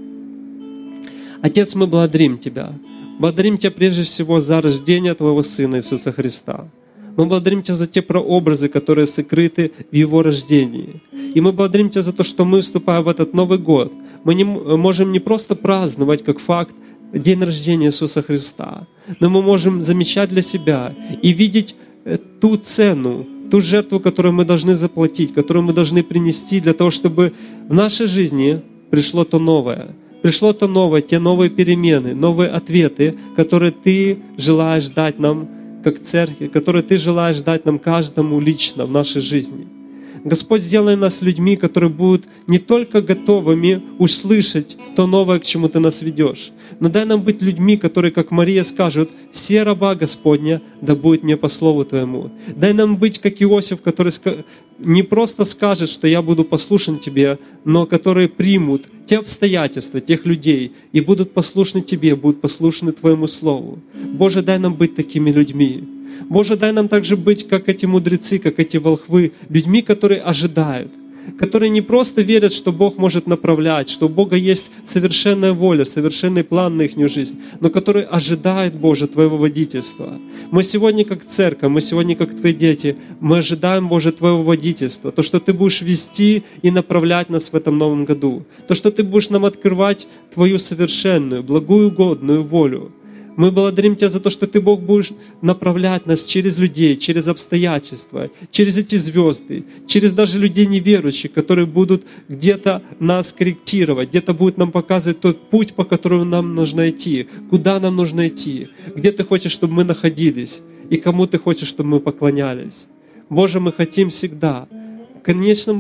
S1: Отец, мы благодарим Тебя. Благодарим Тебя прежде всего за рождение Твоего Сына Иисуса Христа. Мы благодарим Тебя за те прообразы, которые сокрыты в Его рождении. И мы благодарим Тебя за то, что мы, вступая в этот Новый год, мы не, можем не просто праздновать как факт день рождения Иисуса Христа, но мы можем замечать для себя и видеть ту цену, ту жертву, которую мы должны заплатить, которую мы должны принести для того, чтобы в нашей жизни пришло то новое. Пришло то новое, те новые перемены, новые ответы, которые Ты желаешь дать нам как церкви, которые Ты желаешь дать нам каждому лично в нашей жизни. Господь, сделай нас людьми, которые будут не только готовыми услышать то новое, к чему Ты нас ведешь, но дай нам быть людьми, которые, как Мария, скажут: «Се раба Господня, да будет мне по слову Твоему». Дай нам быть, как Иосиф, который не просто скажет, что я буду послушен Тебе, но которые примут те обстоятельства, тех людей и будут послушны Тебе, будут послушны Твоему Слову. Боже, дай нам быть такими людьми. Боже, дай нам также быть, как эти мудрецы, как эти волхвы, людьми, которые ожидают, которые не просто верят, что Бог может направлять, что у Бога есть совершенная воля, совершенный план на их жизнь, но которые ожидают, Боже, Твоего водительства. Мы сегодня как церковь, мы сегодня как Твои дети, мы ожидаем, Боже, Твоего водительства, то, что Ты будешь вести и направлять нас в этом новом году, то, что Ты будешь нам открывать Твою совершенную, благую, угодную волю. Мы благодарим Тебя за то, что Ты, Бог, будешь направлять нас через людей, через обстоятельства, через эти звезды, через даже людей неверующих, которые будут где-то нас корректировать, где-то будут нам показывать тот путь, по которому нам нужно идти, куда нам нужно идти, где Ты хочешь, чтобы мы находились, и кому Ты хочешь, чтобы мы поклонялись. Боже, мы хотим всегда, в конечном,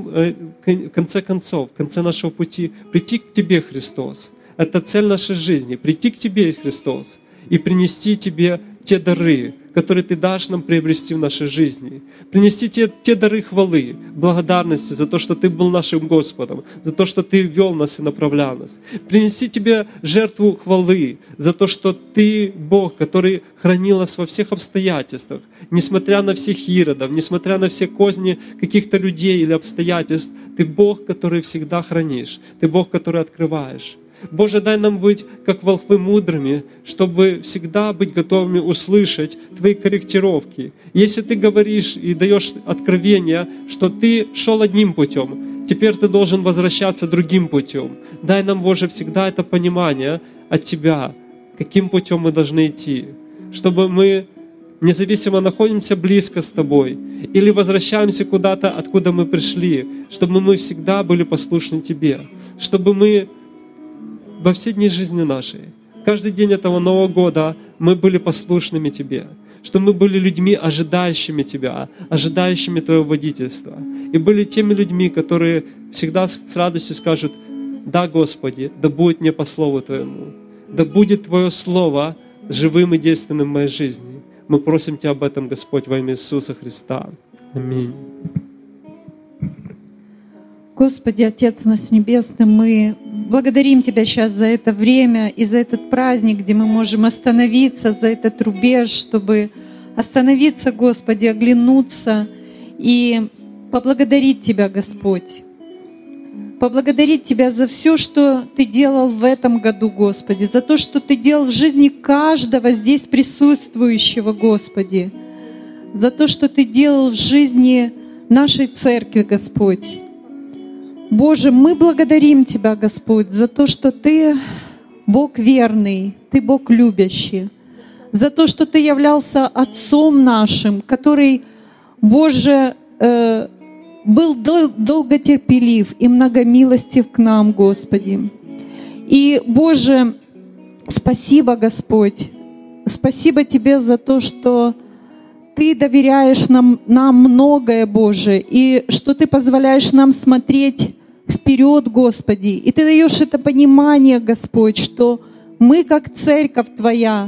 S1: в конце концов, в конце нашего пути, прийти к Тебе, Христос. Это цель нашей жизни, прийти к Тебе, Христос, и принести Тебе те дары, которые Ты дашь нам приобрести в нашей жизни. Принести те, те дары хвалы, благодарности за то, что Ты был нашим Господом, за то, что Ты вел нас и направлял нас. Принести Тебе жертву хвалы за то, что Ты Бог, который хранил нас во всех обстоятельствах, несмотря на всех иродов, несмотря на все козни каких-то людей или обстоятельств. Ты Бог, который всегда хранишь. Ты Бог, который открываешь. Боже, дай нам быть, как волхвы, мудрыми, чтобы всегда быть готовыми услышать Твои корректировки. Если Ты говоришь и даешь откровение, что Ты шел одним путем, теперь Ты должен возвращаться другим путем. Дай нам, Боже, всегда это понимание от Тебя, каким путем мы должны идти, чтобы мы независимо находимся близко с Тобой или возвращаемся куда-то, откуда мы пришли, чтобы мы всегда были послушны Тебе, чтобы мы во все дни жизни нашей, каждый день этого Нового года мы были послушными Тебе, что мы были людьми, ожидающими Тебя, ожидающими Твоего водительства, и были теми людьми, которые всегда с радостью скажут: «Да, Господи, да будет мне по Слову Твоему, да будет Твое Слово живым и действенным в моей жизни». Мы просим Тебя об этом, Господь, во имя Иисуса Христа. Аминь.
S2: Господи, Отец наш Небесный, мы благодарим Тебя сейчас за это время и за этот праздник, где мы можем остановиться, за этот рубеж, чтобы остановиться, Господи, оглянуться и поблагодарить Тебя, Господь. Поблагодарить Тебя за все, что Ты делал в этом году, Господи, за то, что Ты делал в жизни каждого здесь присутствующего, Господи, за то, что Ты делал в жизни нашей церкви, Господь. Боже, мы благодарим Тебя, Господь, за то, что Ты Бог верный, Ты Бог любящий, за то, что Ты являлся Отцом нашим, который, Боже, э, был дол- долготерпелив и многомилостив к нам, Господи. И, Боже, спасибо, Господь, спасибо Тебе за то, что Ты доверяешь нам, нам многое, Боже, и что Ты позволяешь нам смотреть вперед, Господи. И Ты даешь это понимание, Господь, что мы, как церковь Твоя,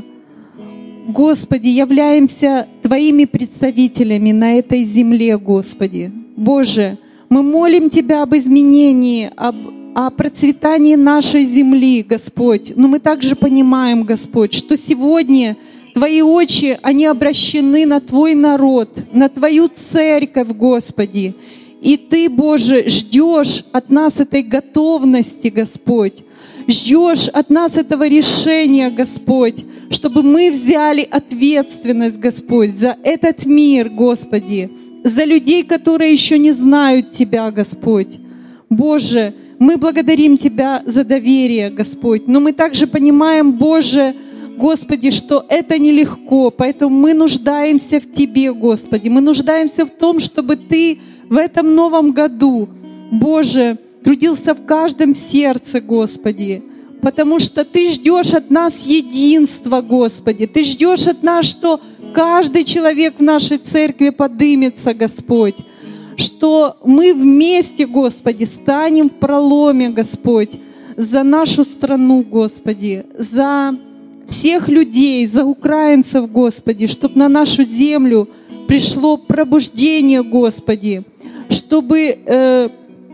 S2: Господи, являемся Твоими представителями на этой земле, Господи. Боже, мы молим Тебя об изменении, об, о процветании нашей земли, Господь. Но мы также понимаем, Господь, что сегодня Твои очи, они обращены на Твой народ, на Твою церковь, Господи. И Ты, Боже, ждешь от нас этой готовности, Господь. Ждешь от нас этого решения, Господь, чтобы мы взяли ответственность, Господь, за этот мир, Господи, за людей, которые еще не знают Тебя, Господь. Боже, мы благодарим Тебя за доверие, Господь, но мы также понимаем, Боже, Господи, что это нелегко, поэтому мы нуждаемся в Тебе, Господи. Мы нуждаемся в том, чтобы Ты в этом новом году, Боже, трудился в каждом сердце, Господи, потому что Ты ждешь от нас единства, Господи. Ты ждешь от нас, что каждый человек в нашей церкви подымется, Господь, что мы вместе, Господи, станем в проломе, Господь, за нашу страну, Господи, за всех людей, за украинцев, Господи, чтобы на нашу землю пришло пробуждение, Господи, чтобы, э,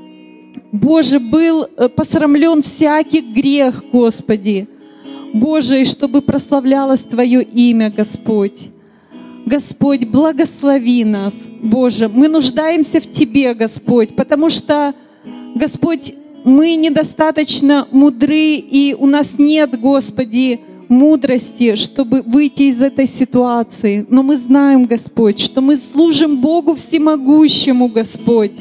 S2: Боже, был посрамлен всякий грех, Господи, Боже, и чтобы прославлялось Твое имя, Господь. Господь, благослови нас, Боже, мы нуждаемся в Тебе, Господь, потому что, Господь, мы недостаточно мудры, и у нас нет, Господи, мудрости, чтобы выйти из этой ситуации. Но мы знаем, Господь, что мы служим Богу Всемогущему, Господь,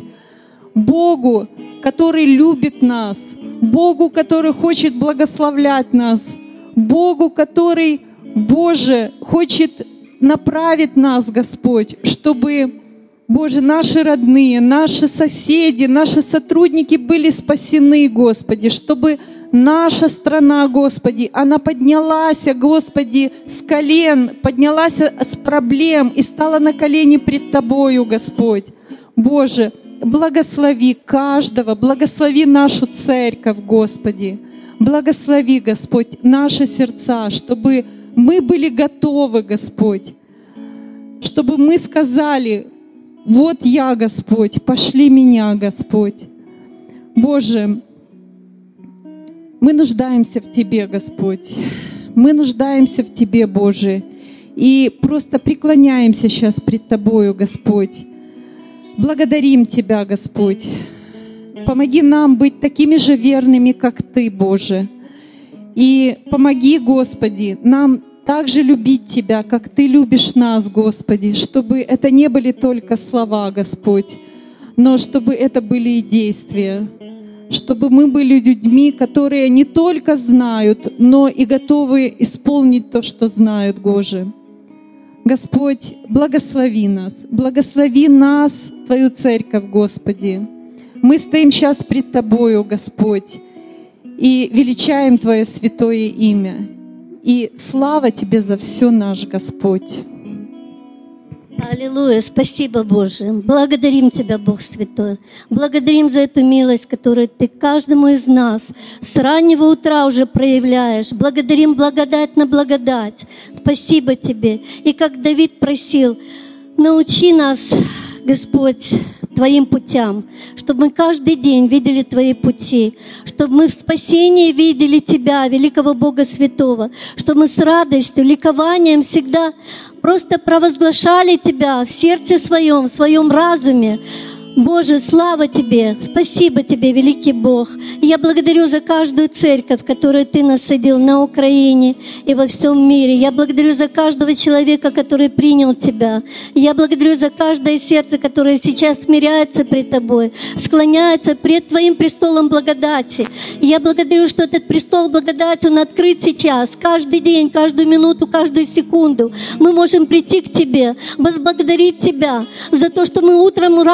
S2: Богу, который любит нас, Богу, который хочет благословлять нас, Богу, который, Боже, хочет направить нас, Господь, чтобы, Боже, наши родные, наши соседи, наши сотрудники были спасены, Господи, чтобы наша страна, Господи, она поднялась, Господи, с колен, поднялась с проблем и стала на колени пред Тобою, Господь. Боже, благослови каждого, благослови нашу церковь, Господи. Благослови, Господь, наши сердца, чтобы мы были готовы, Господь, чтобы мы сказали: вот я, Господь, пошли меня, Господь. Боже, мы нуждаемся в Тебе, Господь. Мы нуждаемся в Тебе, Боже. И просто преклоняемся сейчас пред Тобою, Господь. Благодарим Тебя, Господь. Помоги нам быть такими же верными, как Ты, Боже. И помоги, Господи, нам также любить Тебя, как Ты любишь нас, Господи, чтобы это не были только слова, Господь, но чтобы это были и действия. Чтобы мы были людьми, которые не только знают, но и готовы исполнить то, что знают, Боже. Господь, благослови нас, благослови нас, Твою церковь, Господи. Мы стоим сейчас пред Тобою, Господь, и величаем Твое святое имя. И слава Тебе за все, наш Господь.
S3: Аллилуйя, спасибо, Боже. Благодарим Тебя, Бог Святой. Благодарим за эту милость, которую Ты каждому из нас с раннего утра уже проявляешь. Благодарим благодать на благодать. Спасибо Тебе. И как Давид просил, научи нас, Господь, Твоим путям, чтобы мы каждый день видели Твои пути, чтобы мы в спасении видели Тебя, великого Бога Святого, чтобы мы с радостью, ликованием всегда просто провозглашали Тебя в сердце своем, в своем разуме. Боже, слава Тебе, спасибо Тебе, великий Бог. И я благодарю за каждую церковь, которую Ты насадил на Украине и во всем мире. Я благодарю за каждого человека, который принял Тебя. Я благодарю за каждое сердце, которое сейчас смиряется пред Тобой, склоняется пред Твоим престолом благодати. И я благодарю, что этот престол благодати, он открыт сейчас, каждый день, каждую минуту, каждую секунду. Мы можем прийти к Тебе, возблагодарить Тебя за то, что мы утром рано встали,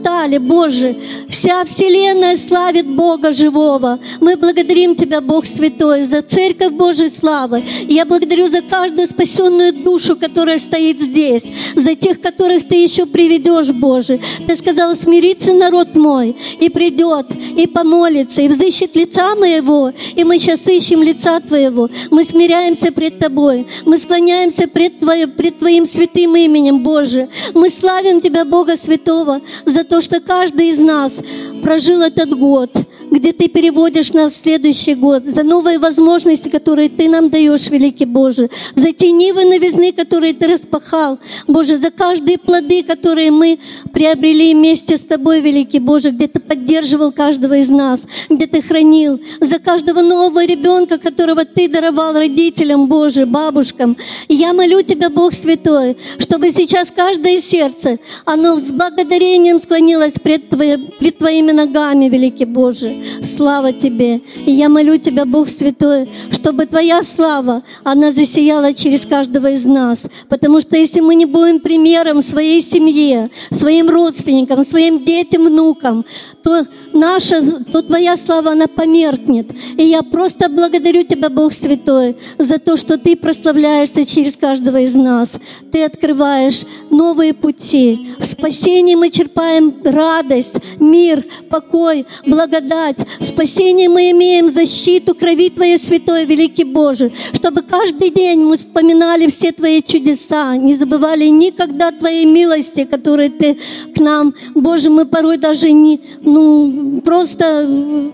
S3: восстали, Боже. Вся вселенная славит Бога живого. Мы благодарим Тебя, Бог Святой, за Церковь Божьей славы. И я благодарю за каждую спасенную душу, которая стоит здесь, за тех, которых Ты еще приведешь, Боже. Ты сказал: смирится народ мой, и придет, и помолится, и взыщет лица моего. И мы сейчас ищем лица Твоего. Мы смиряемся пред Тобой. Мы склоняемся пред, Твоим, пред Твоим святым именем, Боже. Мы славим Тебя, Бога Святого, за то, что каждый из нас прожил этот год, где Ты переводишь нас в следующий год, за новые возможности, которые Ты нам даешь, великий Боже, за те нивы новизны, которые Ты распахал, Боже, за каждые плоды, которые мы приобрели вместе с Тобой, великий Боже, где Ты поддерживал каждого из нас, где Ты хранил, за каждого нового ребенка, которого Ты даровал родителям, Боже, бабушкам. И я молю Тебя, Бог Святой, чтобы сейчас каждое сердце, оно с благодарением склонилось пред, Твои, пред Твоими ногами, великий Боже. Слава Тебе! И я молю Тебя, Бог Святой, чтобы Твоя слава, она засияла через каждого из нас. Потому что если мы не будем примером своей семье, своим родственникам, своим детям, внукам, то наша, то Твоя слава, она померкнет. И я просто благодарю Тебя, Бог Святой, за то, что Ты прославляешься через каждого из нас. Ты открываешь новые пути. В спасении мы черпаем радость, мир, покой, благодать. В спасении мы имеем защиту крови Твоей святой, великий Боже, чтобы каждый день мы вспоминали все Твои чудеса, не забывали никогда Твоей милости, которые Ты к нам, Боже, мы порой даже не, ну, просто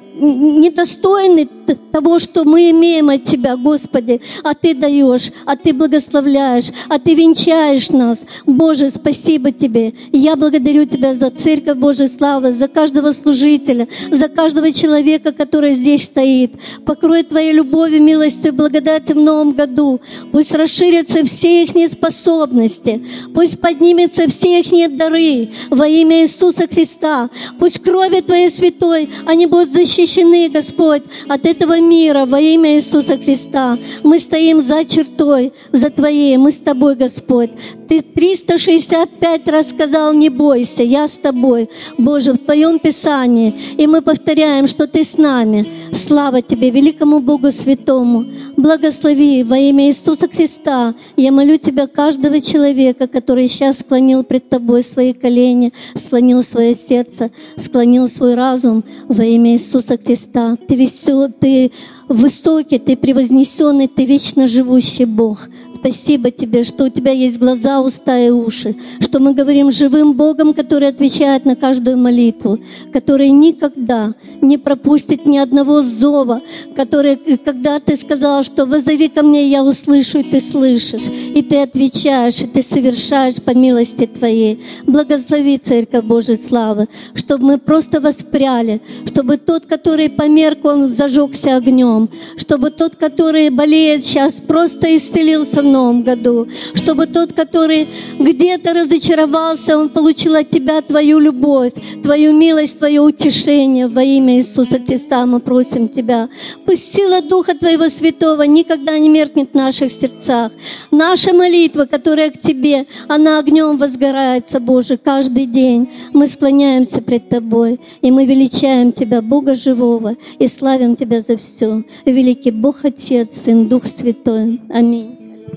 S3: недостойны того, что мы имеем от Тебя, Господи, а Ты даешь, а Ты благословляешь, а Ты венчаешь нас. Боже, спасибо Тебе. Я благодарю Тебя за Церковь Божьей славы, за каждого служителя, за каждого человека, который здесь стоит. Покрой Твоей любовью, милостью и благодатью в новом году. Пусть расширятся все их способности, пусть поднимутся все их дары во имя Иисуса Христа. Пусть кровью Твоей святой они будут защищены, Господь, от этого мира во имя Иисуса Христа. Мы стоим за чертой, за Твоей, мы с Тобой, Господь. Ты триста шестьдесят пять раз сказал: не бойся, я с Тобой, Боже, в Твоем Писании. И мы повторяем, что Ты с нами. Слава Тебе, великому Богу Святому. Благослови во имя Иисуса Христа. Я молю Тебя, каждого человека, который сейчас склонил пред Тобой свои колени, склонил свое сердце, склонил свой разум во имя Иисуса Христа. Ты весел, Ты высокий, Ты превознесенный, Ты вечно живущий Бог. Спасибо Тебе, что у Тебя есть глаза, уста и уши, что мы говорим живым Богом, который отвечает на каждую молитву, который никогда не пропустит ни одного зова, который, когда Ты сказала, что «воззови ко мне, я услышу», и Ты слышишь, и Ты отвечаешь, и Ты совершаешь по милости Твоей. Благослови Церковь Божьей славы, чтобы мы просто воспряли, чтобы тот, который померк, он зажегся огнем, чтобы тот, который болеет сейчас, просто исцелился в новом году, чтобы тот, который где-то разочаровался, он получил от Тебя Твою любовь, Твою милость, Твое утешение во имя Иисуса Христа. Мы просим Тебя, пусть сила Духа Твоего Святого никогда не меркнет в наших сердцах. Наша молитва, которая к Тебе, она огнем возгорается, Боже, каждый день. Мы склоняемся пред Тобой, и мы величаем Тебя, Бога живого, и славим Тебя за все. Великий Бог Отец, Сын, Дух Святой. Аминь.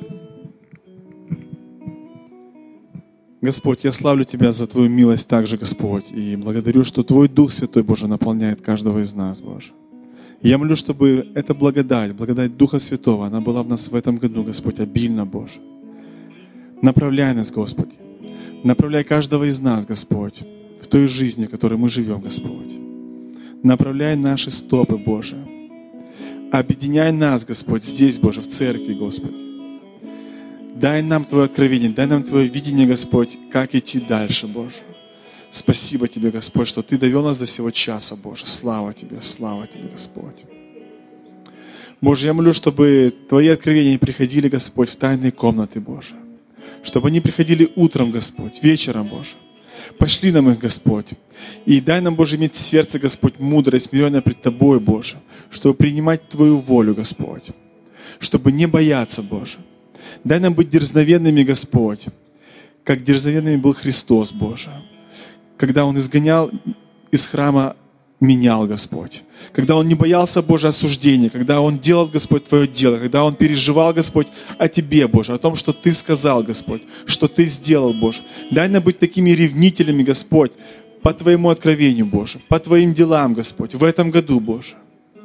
S4: Господь, я славлю Тебя за Твою милость также, Господь, и благодарю, что Твой Дух Святой, Боже, наполняет каждого из нас, Боже. Я молю, чтобы эта благодать, благодать Духа Святого, она была в нас в этом году, Господь, обильно, Боже. Направляй нас, Господи. Направляй каждого из нас, Господь, в той жизни, в которой мы живем, Господь. Направляй наши стопы, Боже. Объединяй нас, Господь, здесь, Боже, в церкви, Господи. Дай нам Твое откровение, дай нам Твое видение, Господь, как идти дальше, Боже. Спасибо Тебе, Господь, что Ты довел нас до сего часа, Боже. Слава Тебе, слава Тебе, Господь. Боже, я молю, чтобы Твои откровения приходили, Господь, в тайные комнаты, Боже. Чтобы они приходили утром, Господь, вечером, Боже. Пошли нам их, Господь. И дай нам, Боже, иметь сердце, Господь, мудрое, смиренное пред Тобой, Боже. Чтобы принимать Твою волю, Господь. Чтобы не бояться, Боже. Дай нам быть дерзновенными, Господь, как дерзновенными был Христос, Боже. когда Он изгонял из храма, менял, Господь. Когда Он не боялся, Боже, осуждения, когда Он делал, Господь, Твое дело, когда Он переживал, Господь, о Тебе, Боже, о том, что Ты сказал, Господь, что Ты сделал, Боже. Дай нам быть такими ревнителями, Господь, по Твоему откровению, Боже, по Твоим делам, Господь, в этом году, Боже.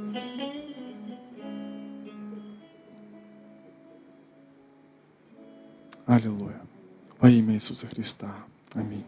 S4: Аллилуйя. Во имя Иисуса Христа. Аминь.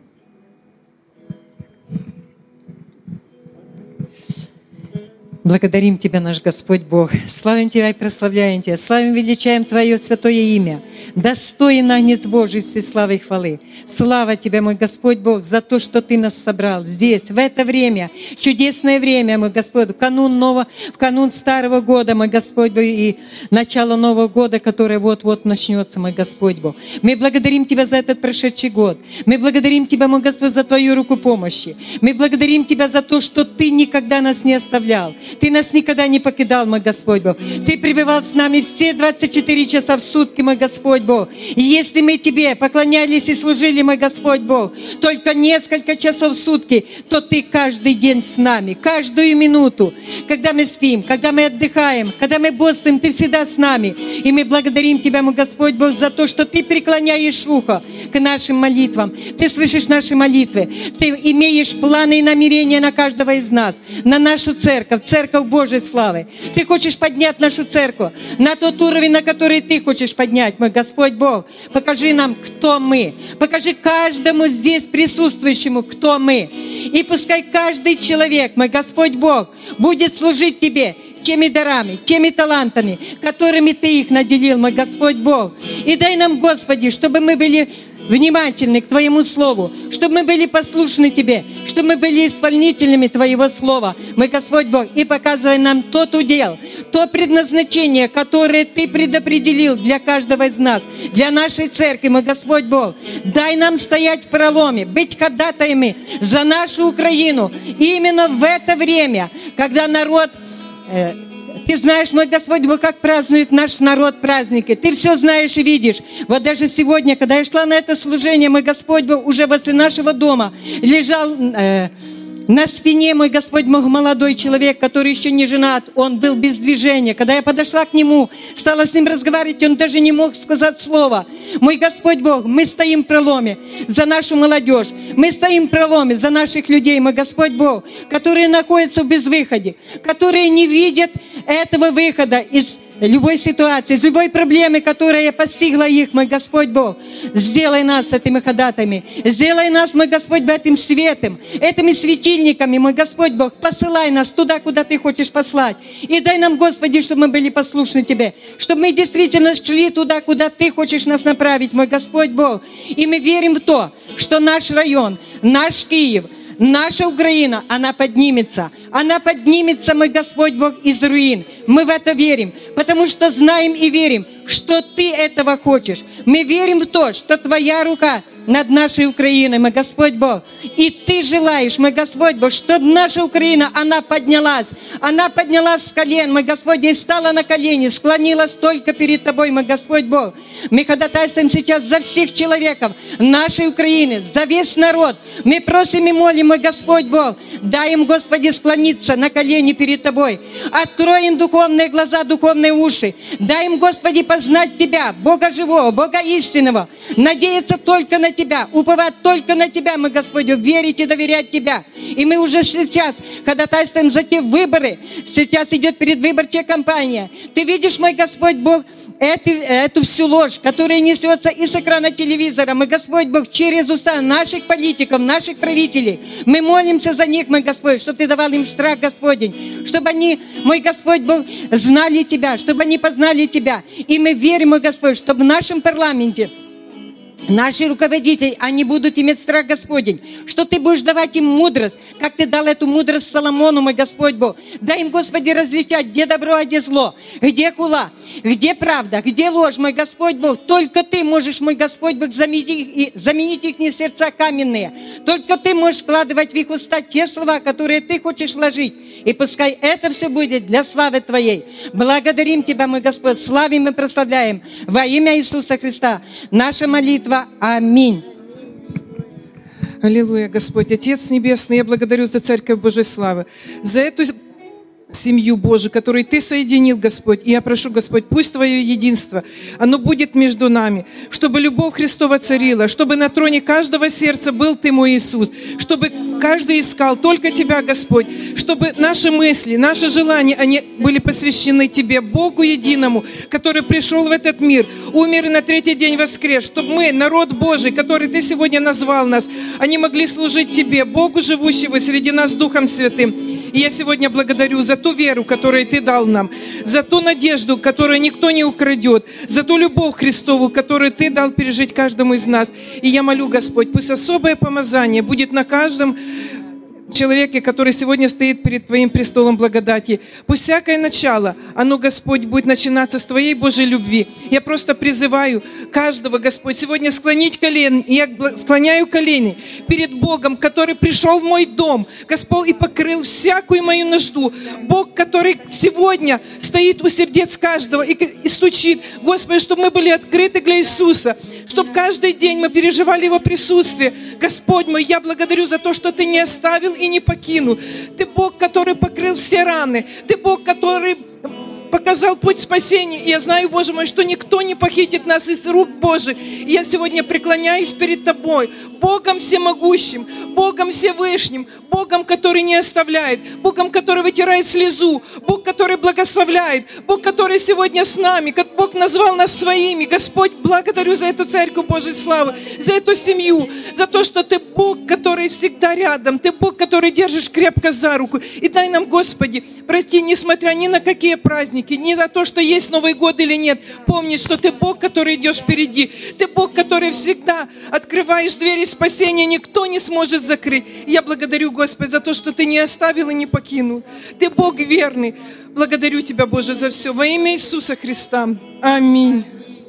S5: Благодарим Тебя, наш Господь Бог. Славим Тебя и прославляем Тебя. Славим, величаем Твое святое имя. Достоин Агнец Божий всей славы и хвалы. Слава Тебе, мой Господь Бог, за то, что Ты нас собрал здесь, в это время, чудесное время, мой Господь, в канун, нового, в канун Старого года, мой Господь Бог, и начало Нового года, которое вот-вот начнется, мой Господь Бог. Мы благодарим Тебя за этот прошедший год. Мы благодарим Тебя, мой Господь, за Твою руку помощи. Мы благодарим Тебя за то, что Ты никогда нас не оставлял. Ты нас никогда не покидал, мой Господь Бог. Ты пребывал с нами все двадцать четыре часа в сутки, мой Господь Бог. И если мы Тебе поклонялись и служили, мой Господь Бог, только несколько часов в сутки, то Ты каждый день с нами, каждую минуту. Когда мы спим, когда мы отдыхаем, когда мы бодрствуем, Ты всегда с нами. И мы благодарим Тебя, мой Господь Бог, за то, что Ты преклоняешь ухо к нашим молитвам. Ты слышишь наши молитвы. Ты имеешь планы и намерения на каждого из нас, на нашу церковь, церковь Божьей славы. Ты хочешь поднять нашу церковь на тот уровень, на который Ты хочешь поднять, мой Господь Бог. Покажи нам, кто мы. Покажи каждому здесь присутствующему, кто мы. И пускай каждый человек, мой Господь Бог, будет служить Тебе теми дарами, теми талантами, которыми Ты их наделил, мой Господь Бог. И дай нам, Господи, чтобы мы были внимательны к Твоему Слову, чтобы мы были послушны Тебе, чтобы мы были исполнителями Твоего Слова, мой Господь Бог, и показывай нам тот удел, то предназначение, которое Ты предопределил для каждого из нас, для нашей церкви, мой Господь Бог. Дай нам стоять в проломе, быть ходатаями за нашу Украину именно в это время, когда народ... Э, Ты знаешь, мой Господь Бог, как празднует наш народ праздники. Ты все знаешь и видишь. Вот даже сегодня, когда я шла на это служение, мой Господь Бог, уже возле нашего дома лежал э, на спине, мой Господь Бог, молодой человек, который еще не женат. Он был без движения. Когда я подошла к нему, стала с ним разговаривать, он даже не мог сказать слова. Мой Господь Бог, мы стоим в проломе за нашу молодежь. Мы стоим в проломе за наших людей, мой Господь Бог, которые находятся в безвыходе, которые не видят этого выхода из любой ситуации, из любой проблемы, которая постигла их, мой Господь Бог. Сделай нас этими ходатами. Сделай нас, мой Господь Бог, этим светом, этими светильниками, мой Господь Бог. Посылай нас туда, куда Ты хочешь послать. И дай нам, Господи, чтобы мы были послушны Тебе, чтобы мы действительно шли туда, куда Ты хочешь нас направить, мой Господь Бог. И мы верим в то, что наш район, наш Киев, наша Украина, она поднимется. Она поднимется, мой Господь Бог, из руин. Мы в это верим, потому что знаем и верим, что Ты этого хочешь. Мы верим в то, что Твоя рука над нашей Украиной, мой Господь Бог. И Ты желаешь, мой Господь Бог, чтобы наша Украина, она поднялась. Она поднялась с колен, мой Господь, и стала на колени, склонилась только перед Тобой, мой Господь Бог. Мы ходатайствуем сейчас за всех человеков нашей Украины, за весь народ. Мы просим и молим, мой Господь Бог, дай им, Господи, склониться на колени перед Тобой. Открой им духовные глаза, духовные уши. Дай им, Господи, познать Тебя, Бога живого, Бога истинного. Надеяться только на Тебя, уповать только на Тебя, мой Господь, верить и доверять Тебя. И мы уже сейчас ходатайствуем за те выборы. Сейчас идет предвыборчая кампания. Ты видишь, мой Господь Бог, эту, эту всю ложь, которая несется из экрана телевизора, мой Господь Бог, через уста наших политиков, наших правителей. Мы молимся за них, мой Господь, чтобы Ты давал им страх, Господень, чтобы они, мой Господь Бог, знали Тебя, чтобы они познали Тебя. И мы верим, мой Господь, чтобы в нашем парламенте наши руководители, они будут иметь страх Господень, что Ты будешь давать им мудрость, как Ты дал эту мудрость Соломону, мой Господь Бог. Дай им, Господи, различать, где добро, а где зло, где хула, где правда, где ложь, мой Господь Бог. Только Ты можешь, мой Господь Бог, заменить, заменить их сердца каменные. Только Ты можешь вкладывать в их уста те слова, которые Ты хочешь вложить. И пускай это все будет для славы Твоей. Благодарим Тебя, мой Господь, славим и прославляем во имя Иисуса Христа. Наша молитва. Аминь.
S6: Аллилуйя, Господь. Отец Небесный, я благодарю за Церковь Божьей Славы, за эту семью Божию, которую Ты соединил, Господь. И я прошу, Господь, пусть Твое единство, оно будет между нами, чтобы любовь Христова царила, чтобы на троне каждого сердца был Ты, мой Иисус, чтобы каждый искал только Тебя, Господь, чтобы наши мысли, наши желания, они были посвящены Тебе, Богу единому, который пришел в этот мир, умер и на третий день воскрес, чтобы мы, народ Божий, который Ты сегодня назвал нас, они могли служить Тебе, Богу, живущего среди нас Духом Святым. И я сегодня благодарю за ту веру, которую Ты дал нам, за ту надежду, которую никто не украдет, за ту любовь Христову, которую Ты дал пережить каждому из нас. И я молю, Господь, пусть особое помазание будет на каждом человеке, который сегодня стоит перед Твоим престолом благодати. Пусть всякое начало, оно, Господь, будет начинаться с Твоей Божьей любви. Я просто призываю каждого, Господь, сегодня склонить колени. Я склоняю колени перед Богом, который пришел в мой дом, Господь, и покрыл всякую мою нужду. Бог, который сегодня стоит у сердец каждого и, и стучит. Господи, чтобы мы были открыты для Иисуса, чтобы каждый день мы переживали Его присутствие. Господь мой, я благодарю за то, что Ты не оставил и не покинул. Ты Бог, который покрыл все раны. Ты Бог, который показал путь спасения. И я знаю, Боже мой, что никто не похитит нас из рук Божьих. И я сегодня преклоняюсь перед Тобой, Богом всемогущим, Богом всевышним, Богом, который не оставляет, Богом, который вытирает слезу, Бог, который благословляет, Бог, который сегодня с нами, как Бог назвал нас своими. Господь, благодарю за эту Церковь Божьей Славы, за эту семью, за то, что Ты Бог, который всегда рядом, Ты Бог, который держишь крепко за руку. И дай нам, Господи, прости, несмотря ни на какие праздники, ни на то, что есть Новый год или нет, помни, что Ты Бог, который идешь впереди, Ты Бог, который всегда открываешь двери спасения, никто не сможет закрыть. И я благодарю, Господи, за то, что Ты не оставил и не покинул. Ты Бог верный. Благодарю Тебя, Боже, за все. Во имя Иисуса Христа. Аминь.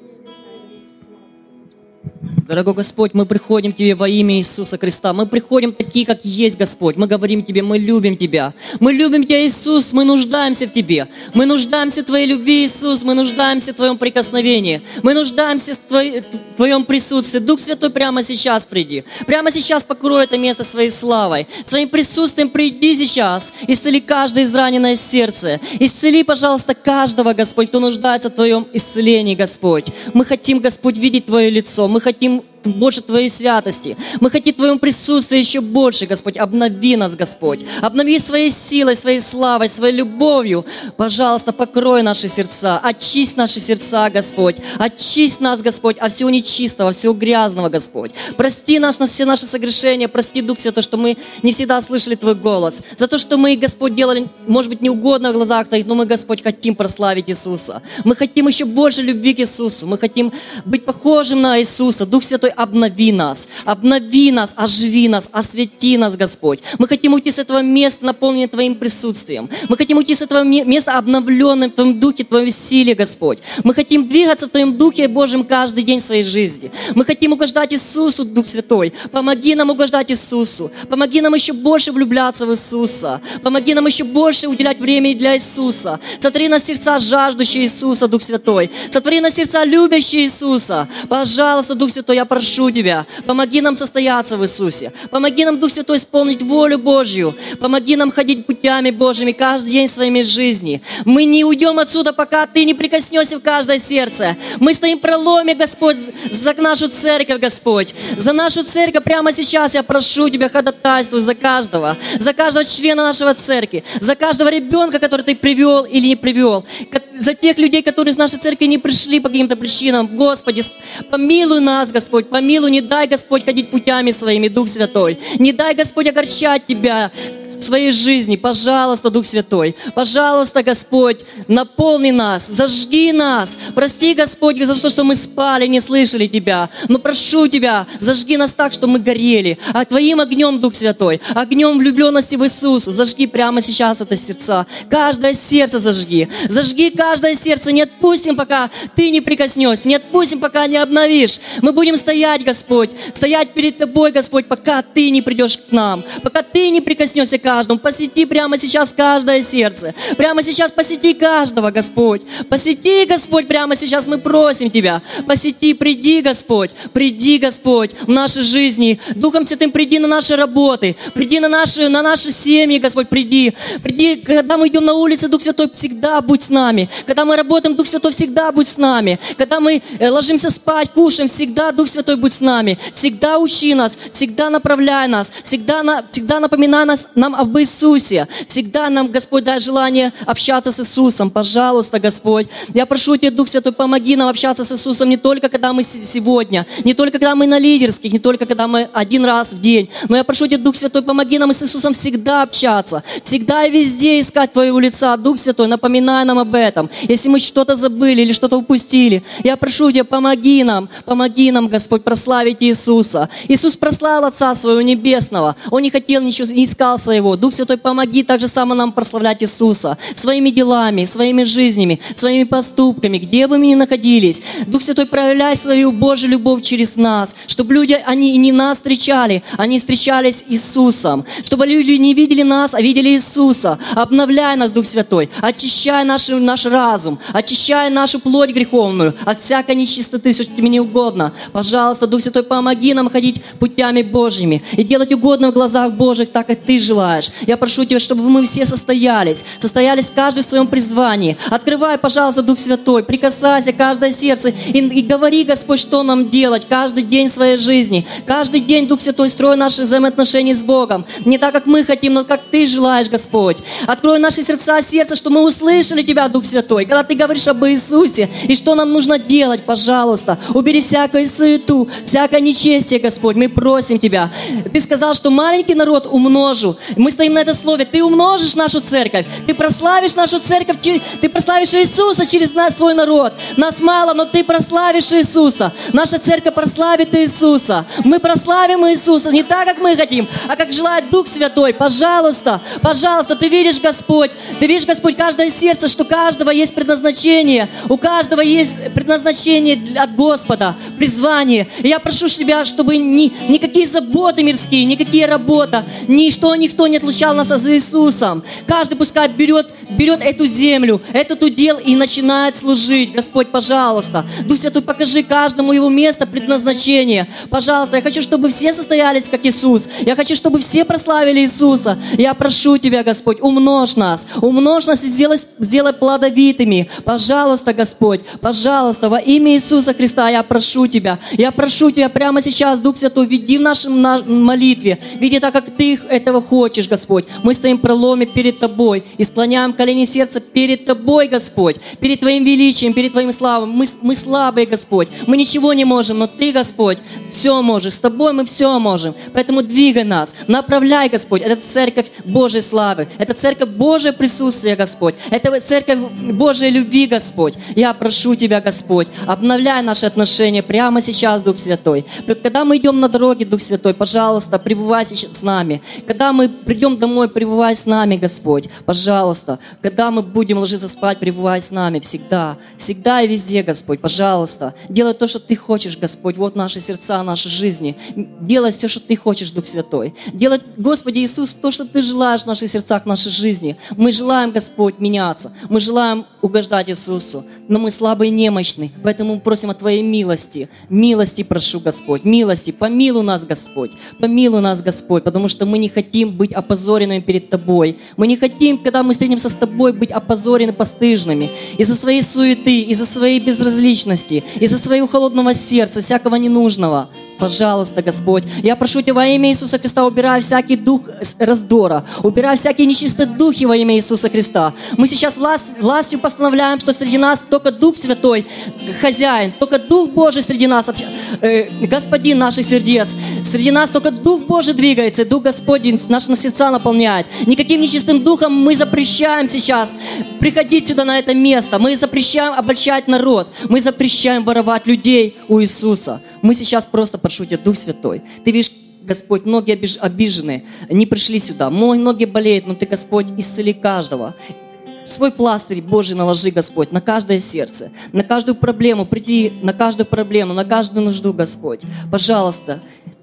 S7: Дорогой Господь, мы приходим к Тебе во имя Иисуса Христа. Мы приходим такие, как есть, Господь. Мы говорим Тебе, мы любим Тебя. Мы любим Тебя, Иисус, мы нуждаемся в Тебе. Мы нуждаемся в Твоей любви, Иисус. Мы нуждаемся в Твоем прикосновении. Мы нуждаемся в Твоем присутствии. Дух Святой, прямо сейчас приди. Прямо сейчас покрой это место Своей славой. Своим присутствием приди сейчас. Исцели каждое израненное сердце. Исцели, пожалуйста, каждого, Господь, кто нуждается в Твоем исцелении, Господь. Мы хотим, Господь, видеть Твое лицо. Мы хотим больше Твоей святости. Мы хотим Твоем присутствии еще больше, Господь. Обнови нас, Господь. Обнови своей силой, своей славой, своей любовью. Пожалуйста, покрой наши сердца. Очисть наши сердца, Господь. Очисть нас, Господь, от всего нечистого, всего грязного, Господь. Прости нас на все наши согрешения. Прости, Дух Святой, что мы не всегда слышали Твой голос. За то, что мы, Господь, делали, может быть, неугодно в глазах Твоих, но мы, Господь, хотим прославить Иисуса. Мы хотим еще больше любви к Иисусу. Мы хотим быть похожим на Иисуса. Дух Святой, обнови нас, обнови нас, оживи нас, освети нас, Господь. Мы хотим уйти с этого места, наполненного Твоим присутствием. Мы хотим уйти с этого места, обновленным в Твоем Духе, Твоем силе, Господь. Мы хотим двигаться в Твоем Духе Божьем каждый день своей жизни. Мы хотим угождать Иисусу, Дух Святой. Помоги нам угождать Иисусу. Помоги нам еще больше влюбляться в Иисуса. Помоги нам еще больше уделять время для Иисуса. Сотвори на сердца жаждущие Иисуса, Дух Святой. Сотвори на сердца любящие Иисуса. Пожалуйста, Дух Святой, я прошу Тебя, помоги нам состояться в Иисусе. Помоги нам, Дух Святой, исполнить волю Божью. Помоги нам ходить путями Божьими каждый день своими жизни. Мы не уйдем отсюда, пока Ты не прикоснешься в каждое сердце. Мы стоим в проломе, Господь, за нашу церковь, Господь. За нашу церковь прямо сейчас я прошу Тебя, ходатайствуй за каждого. За каждого члена нашего церкви. За каждого ребенка, который Ты привел или не привел. За тех людей, которые из нашей церкви не пришли по каким-то причинам. Господи, помилуй нас, Господь. Помилуй, не дай, Господь, ходить путями своими, Дух Святой. Не дай, Господь, огорчать Тебя в своей жизни. Пожалуйста, Дух Святой. Пожалуйста, Господь, наполни нас, зажги нас. Прости, Господь, за то, что мы спали, не слышали Тебя. Но прошу Тебя, зажги нас так, что мы горели. А Твоим огнем, Дух Святой, огнем влюбленности в Иисусу, зажги прямо сейчас это сердца. Каждое сердце зажги. Зажги каждое сердце. Не отпустим, пока Ты не прикоснешься. Не отпустим, пока не обновишь. Мы будем стоять, Господь, стоять перед Тобой, Господь, пока Ты не придешь к нам. Пока Ты не прикоснешься к каждому. Посети прямо сейчас каждое сердце. Прямо сейчас посети каждого, Господь. Посети, Господь, прямо сейчас мы просим Тебя. Посети, приди, Господь. Приди, Господь, в нашей жизни. Духом Святым приди на наши работы. Приди на наши, на наши семьи, Господь, приди. Приди, когда мы идем на улице, Дух Святой, всегда будь с нами. Когда мы работаем, Дух Святой, всегда будь с нами. Когда мы ложимся спать, кушаем, всегда Дух Святой будь с нами. Всегда учи нас, всегда направляй нас, всегда, на, всегда напоминай нас, нам об Иисусе. Всегда нам, Господь, дай желание общаться с Иисусом. Пожалуйста, Господь. Я прошу Тебя, Дух Святой, помоги нам общаться с Иисусом не только, когда мы сегодня, не только, когда мы на лидерских, не только, когда мы один раз в день. Но я прошу Тебя, Дух Святой, помоги нам с Иисусом всегда общаться. Всегда и везде искать Твоего лица. Дух Святой, напоминай нам об этом. Если мы что-то забыли или что-то упустили, я прошу Тебя, помоги нам, помоги нам, Господь, прославить Иисуса. Иисус прославил Отца Своего Небесного. Он не хотел ничего, не искал Своего. Дух Святой, помоги так же само нам прославлять Иисуса. Своими делами, своими жизнями, своими поступками, где бы мы ни находились. Дух Святой, проявляй свою Божью любовь через нас, чтобы люди, они не нас встречали, они встречались с Иисусом. Чтобы люди не видели нас, а видели Иисуса. Обновляй нас, Дух Святой. Очищай наш, наш разум. Очищай нашу плоть греховную от всякой нечистоты, что тебе не угодно. Пожалуйста, Дух Святой, помоги нам ходить путями Божьими и делать угодно в глазах Божьих, так, как Ты желаешь. Я прошу Тебя, чтобы мы все состоялись, состоялись каждый в своем призвании. Открывай, пожалуйста, Дух Святой, прикасайся к каждое сердце и, и говори, Господь, что нам делать каждый день своей жизни. Каждый день, Дух Святой, строй наши взаимоотношения с Богом. Не так, как мы хотим, но как Ты желаешь, Господь. Открой наши сердца, сердце, чтобы мы услышали Тебя, Дух Святой, когда Ты говоришь об Иисусе и что нам нужно делать, пожалуйста. Убери всякую суету, всякое нечестие, Господь. Мы просим Тебя. Ты сказал, что маленький народ умножу. Мы стоим на этом слове. Ты умножишь нашу церковь. Ты прославишь нашу церковь. Ты прославишь Иисуса через нас, свой народ. Нас мало, но Ты прославишь Иисуса. Наша церковь прославит Иисуса. Мы прославим Иисуса не так, как мы хотим, а как желает Дух Святой. Пожалуйста, пожалуйста, Ты видишь, Господь, Ты видишь, Господь, каждое сердце, что у каждого есть предназначение. У каждого есть предназначение от Господа, призвание. И я прошу Тебя, чтобы ни, никакие заботы мирские, никакие работа, ничто, никто не отлучал нас от Иисусом. Каждый пускай берет, берет эту землю, этот удел и начинает служить. Господь, пожалуйста. Дух Святой, покажи каждому его место предназначения. Пожалуйста, я хочу, чтобы все состоялись, как Иисус. Я хочу, чтобы все прославили Иисуса. Я прошу Тебя, Господь, умножь нас. Умножь нас и сделай, сделай плодовитыми. Пожалуйста, Господь, пожалуйста, во имя Иисуса Христа я прошу Тебя. Я прошу Тебя прямо сейчас, Дух Святой, веди в нашем на молитве. Веди так, как Ты этого хочешь, Господь. Мы стоим в проломе перед Тобой и склоняем колени сердца перед Тобой, Господь. Перед Твоим величием, перед Твоим славой. Мы, мы слабые, Господь. Мы ничего не можем, но Ты, Господь, все можешь. С Тобой мы все можем. Поэтому двигай нас. Направляй, Господь. Это церковь Божьей славы. Это церковь Божьего присутствия, Господь. Это церковь Божьей любви, Господь. Я прошу Тебя, Господь, обновляй наши отношения прямо сейчас, Дух Святой. Когда мы идем на дороге, Дух Святой, пожалуйста, пребывай сейчас с нами. Когда мы придем домой, пребывай с нами, Господь. Пожалуйста. Когда мы будем ложиться спать, пребывай с нами всегда. Всегда и везде, Господь. Пожалуйста. Делай то, что Ты хочешь, Господь. Вот наши сердца, наши жизни. Делай все, что Ты хочешь, Дух Святой. Делай, Господи Иисус, то, что Ты желаешь в наших сердцах, в нашей жизни. Мы желаем, Господь, меняться. Мы желаем угождать Иисусу. Но мы слабые и немощны. Поэтому мы просим о Твоей милости. Милости прошу, Господь. Милости. Помилуй нас, Господь. Помилуй нас, Господь. Потому что мы не хотим быть опозоренными перед Тобой. Мы не хотим, когда мы встретимся с Тобой, быть опозорены, постыжными. Из-за своей суеты, из-за своей безразличности, из-за своего холодного сердца, всякого ненужного. Пожалуйста, Господь, я прошу Тебя во имя Иисуса Христа, убирай всякий дух раздора, убирай всякие нечистые духи во имя Иисуса Христа. Мы сейчас власть, властью постановляем, что среди нас только Дух Святой, хозяин, только Дух Божий среди нас, э, Господин наших сердец. Среди нас только Дух Божий двигается, Дух Господень наши сердца наполняет. Никаким нечистым духом мы запрещаем сейчас приходить сюда на это место. Мы запрещаем обольщать народ. Мы запрещаем воровать людей у Иисуса. Мы сейчас просто прошу Тебя, Дух Святой. Ты видишь, Господь, многие обиж, обиженные не пришли сюда. Многие болеют, но Ты, Господь, исцели каждого. Свой пластырь Божий наложи, Господь, на каждое сердце, на каждую проблему. Приди на каждую проблему, на каждую нужду, Господь. Пожалуйста,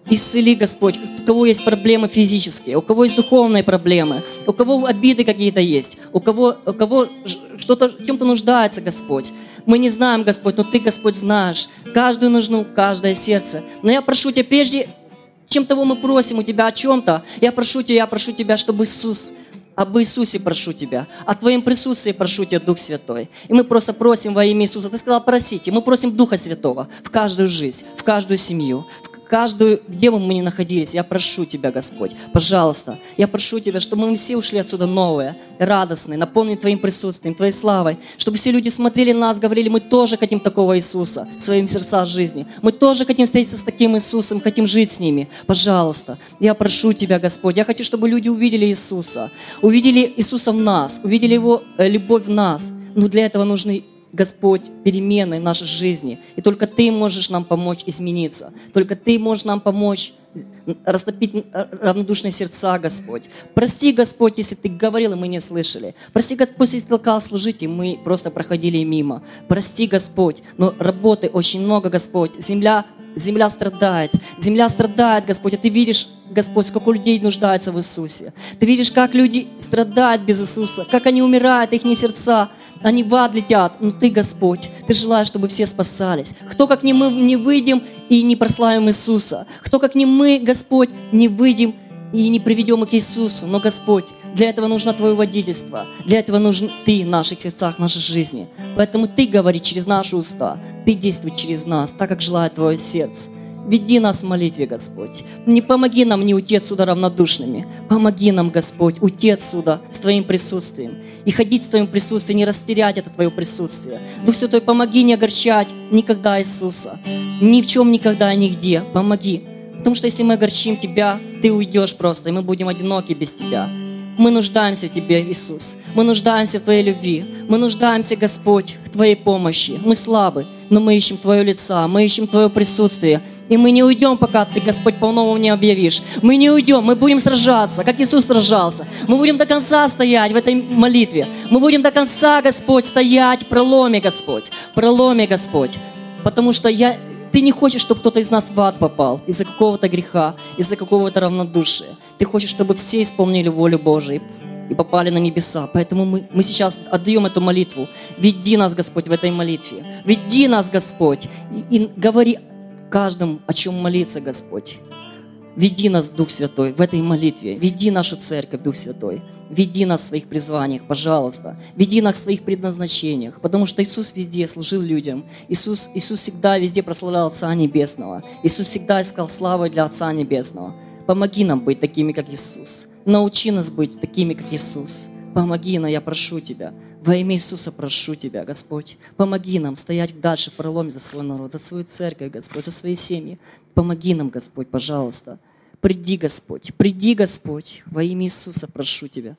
S7: Исцели, Господь, у кого есть проблемы физические, у кого есть духовные проблемы, у кого обиды какие-то есть, у кого, у кого что-то, в чем-то нуждается, Господь. Мы не знаем, Господь, но Ты, Господь, знаешь каждую нужду, каждое сердце. Но я прошу Тебя, прежде чем того мы просим у Тебя о чем-то, я прошу Тебя, я прошу Тебя, чтобы Иисус, об Иисусе прошу Тебя, о Твоем присутствии прошу Тебя, Дух Святой. И мы просто просим во имя Иисуса. Ты сказал, просите. Мы просим Духа Святого в каждую жизнь, в каждую семью, в каждую, где бы мы ни находились. Я прошу Тебя, Господь, пожалуйста, я прошу Тебя, чтобы мы все ушли отсюда новые, радостные, наполненные Твоим присутствием, Твоей славой, чтобы все люди смотрели на нас, говорили, мы тоже хотим такого Иисуса в своем сердце жизни. Мы тоже хотим встретиться с таким Иисусом, хотим жить с ними. Пожалуйста, я прошу Тебя, Господь, я хочу, чтобы люди увидели Иисуса, увидели Иисуса в нас, увидели Его э, любовь в нас. Но для этого нужны, Господь, перемены в нашей жизни. И только Ты можешь нам помочь измениться. Только Ты можешь нам помочь растопить равнодушные сердца, Господь. Прости, Господь, если Ты говорил, и мы не слышали. Прости, Господь, если Ты толкал служить, и мы просто проходили мимо. Прости, Господь, но работы очень много, Господь. Земля, земля страдает. Земля страдает, Господь. А Ты видишь, Господь, сколько людей нуждается в Иисусе. Ты видишь, как люди страдают без Иисуса, как они умирают, их сердца. Они в ад летят, но Ты, Господь, Ты желаешь, чтобы все спасались. Кто, как не мы, не выйдем и не прославим Иисуса? Кто, как не мы, Господь, не выйдем и не приведем их к Иисусу? Но, Господь, для этого нужно Твое водительство. Для этого нужен Ты в наших сердцах, в нашей жизни. Поэтому Ты говори через наши уста. Ты действуй через нас, так, как желает Твое сердце. Веди нас в молитве, Господь. Не помоги нам не уйти отсюда равнодушными. Помоги нам, Господь, уйти отсюда с Твоим присутствием. И ходить с Твоим присутствием, не растерять это Твое присутствие. Дух Святой, помоги не огорчать никогда Иисуса. Ни в чем никогда, нигде. Помоги. Потому что если мы огорчим Тебя, Ты уйдешь просто, и мы будем одиноки без Тебя. Мы нуждаемся в Тебе, Иисус. Мы нуждаемся в Твоей любви. Мы нуждаемся, Господь, в Твоей помощи. Мы слабы, но мы ищем Твое лицо, мы ищем Твое присутствие. И мы не уйдем, пока Ты, Господь, по-новому не объявишь. Мы не уйдем, мы будем сражаться, как Иисус сражался. Мы будем до конца стоять в этой молитве. Мы будем до конца, Господь, стоять в проломе, Господь. В проломе, Господь. Потому что я... Ты не хочешь, чтобы кто-то из нас в ад попал из-за какого-то греха, из-за какого-то равнодушия. Ты хочешь, чтобы все исполнили волю Божию и попали на небеса. Поэтому мы, мы сейчас отдаем эту молитву. Веди нас, Господь, в этой молитве. Веди нас, Господь, и, и говори каждому, о чем молиться, Господь. Веди нас, Дух Святой, в этой молитве. Веди нашу церковь, Дух Святой. Веди нас в своих призваниях, пожалуйста. Веди нас в своих предназначениях. Потому что Иисус везде служил людям. Иисус, Иисус всегда везде прославлял Отца Небесного. Иисус всегда искал славы для Отца Небесного. Помоги нам быть такими, как Иисус. Научи нас быть такими, как Иисус. Помоги нам, я прошу Тебя. Во имя Иисуса прошу Тебя, Господь. Помоги нам стоять дальше в проломе за свой народ, за свою церковь, Господь, за свои семьи. Помоги нам, Господь, пожалуйста. Приди, Господь, приди, Господь. Во имя Иисуса прошу Тебя.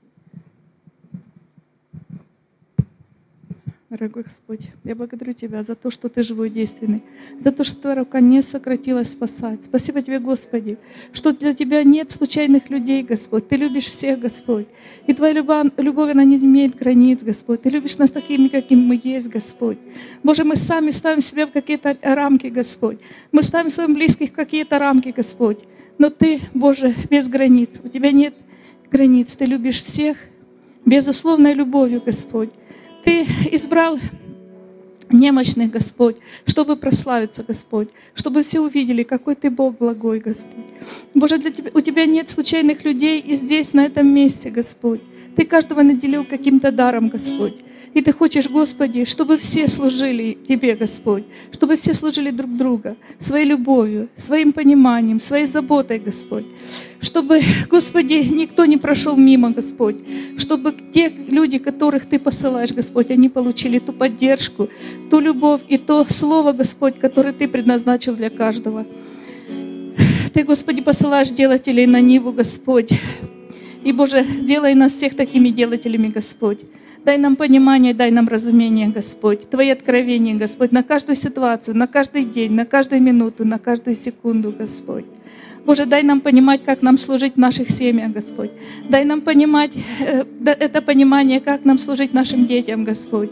S8: Дорогой Господь, я благодарю Тебя за то, что Ты живой и действенный, за то, что Твоя рука не сократилась спасать. Спасибо Тебе, Господи, что для Тебя нет случайных людей, Господь. Ты любишь всех, Господь. И Твоя любовь, любовь, она не имеет границ, Господь. Ты любишь нас такими, какими мы есть, Господь. Боже, мы сами ставим себя в какие-то рамки, Господь. Мы ставим своим близких в какие-то рамки, Господь. Но Ты, Боже, без границ. У Тебя нет границ. Ты любишь всех безусловной любовью, Господь. Ты избрал немощных, Господь, чтобы прославиться, Господь, чтобы все увидели, какой Ты Бог благой, Господь. Боже, для тебя, у Тебя нет случайных людей и здесь, на этом месте, Господь. Ты каждого наделил каким-то даром, Господь. И Ты хочешь, Господи, чтобы все служили Тебе, Господь, чтобы все служили друг другу, своей любовью, своим пониманием, своей заботой, Господь. Чтобы, Господи, никто не прошел мимо, Господь. Чтобы те люди, которых Ты посылаешь, Господь, они получили ту поддержку, ту любовь и то слово, Господь, которое Ты предназначил для каждого. Ты, Господи, посылаешь делателей на Ниву, Господь. И, Боже, сделай нас всех такими делателями, Господь. Дай нам понимание, дай нам разумение, Господь. Твои откровения, Господь, на каждую ситуацию, на каждый день, на каждую минуту, на каждую секунду, Господь. Боже, дай нам понимать, как нам служить в наших семьях, Господь. Дай нам понимать э, это понимание, как нам служить нашим детям, Господь.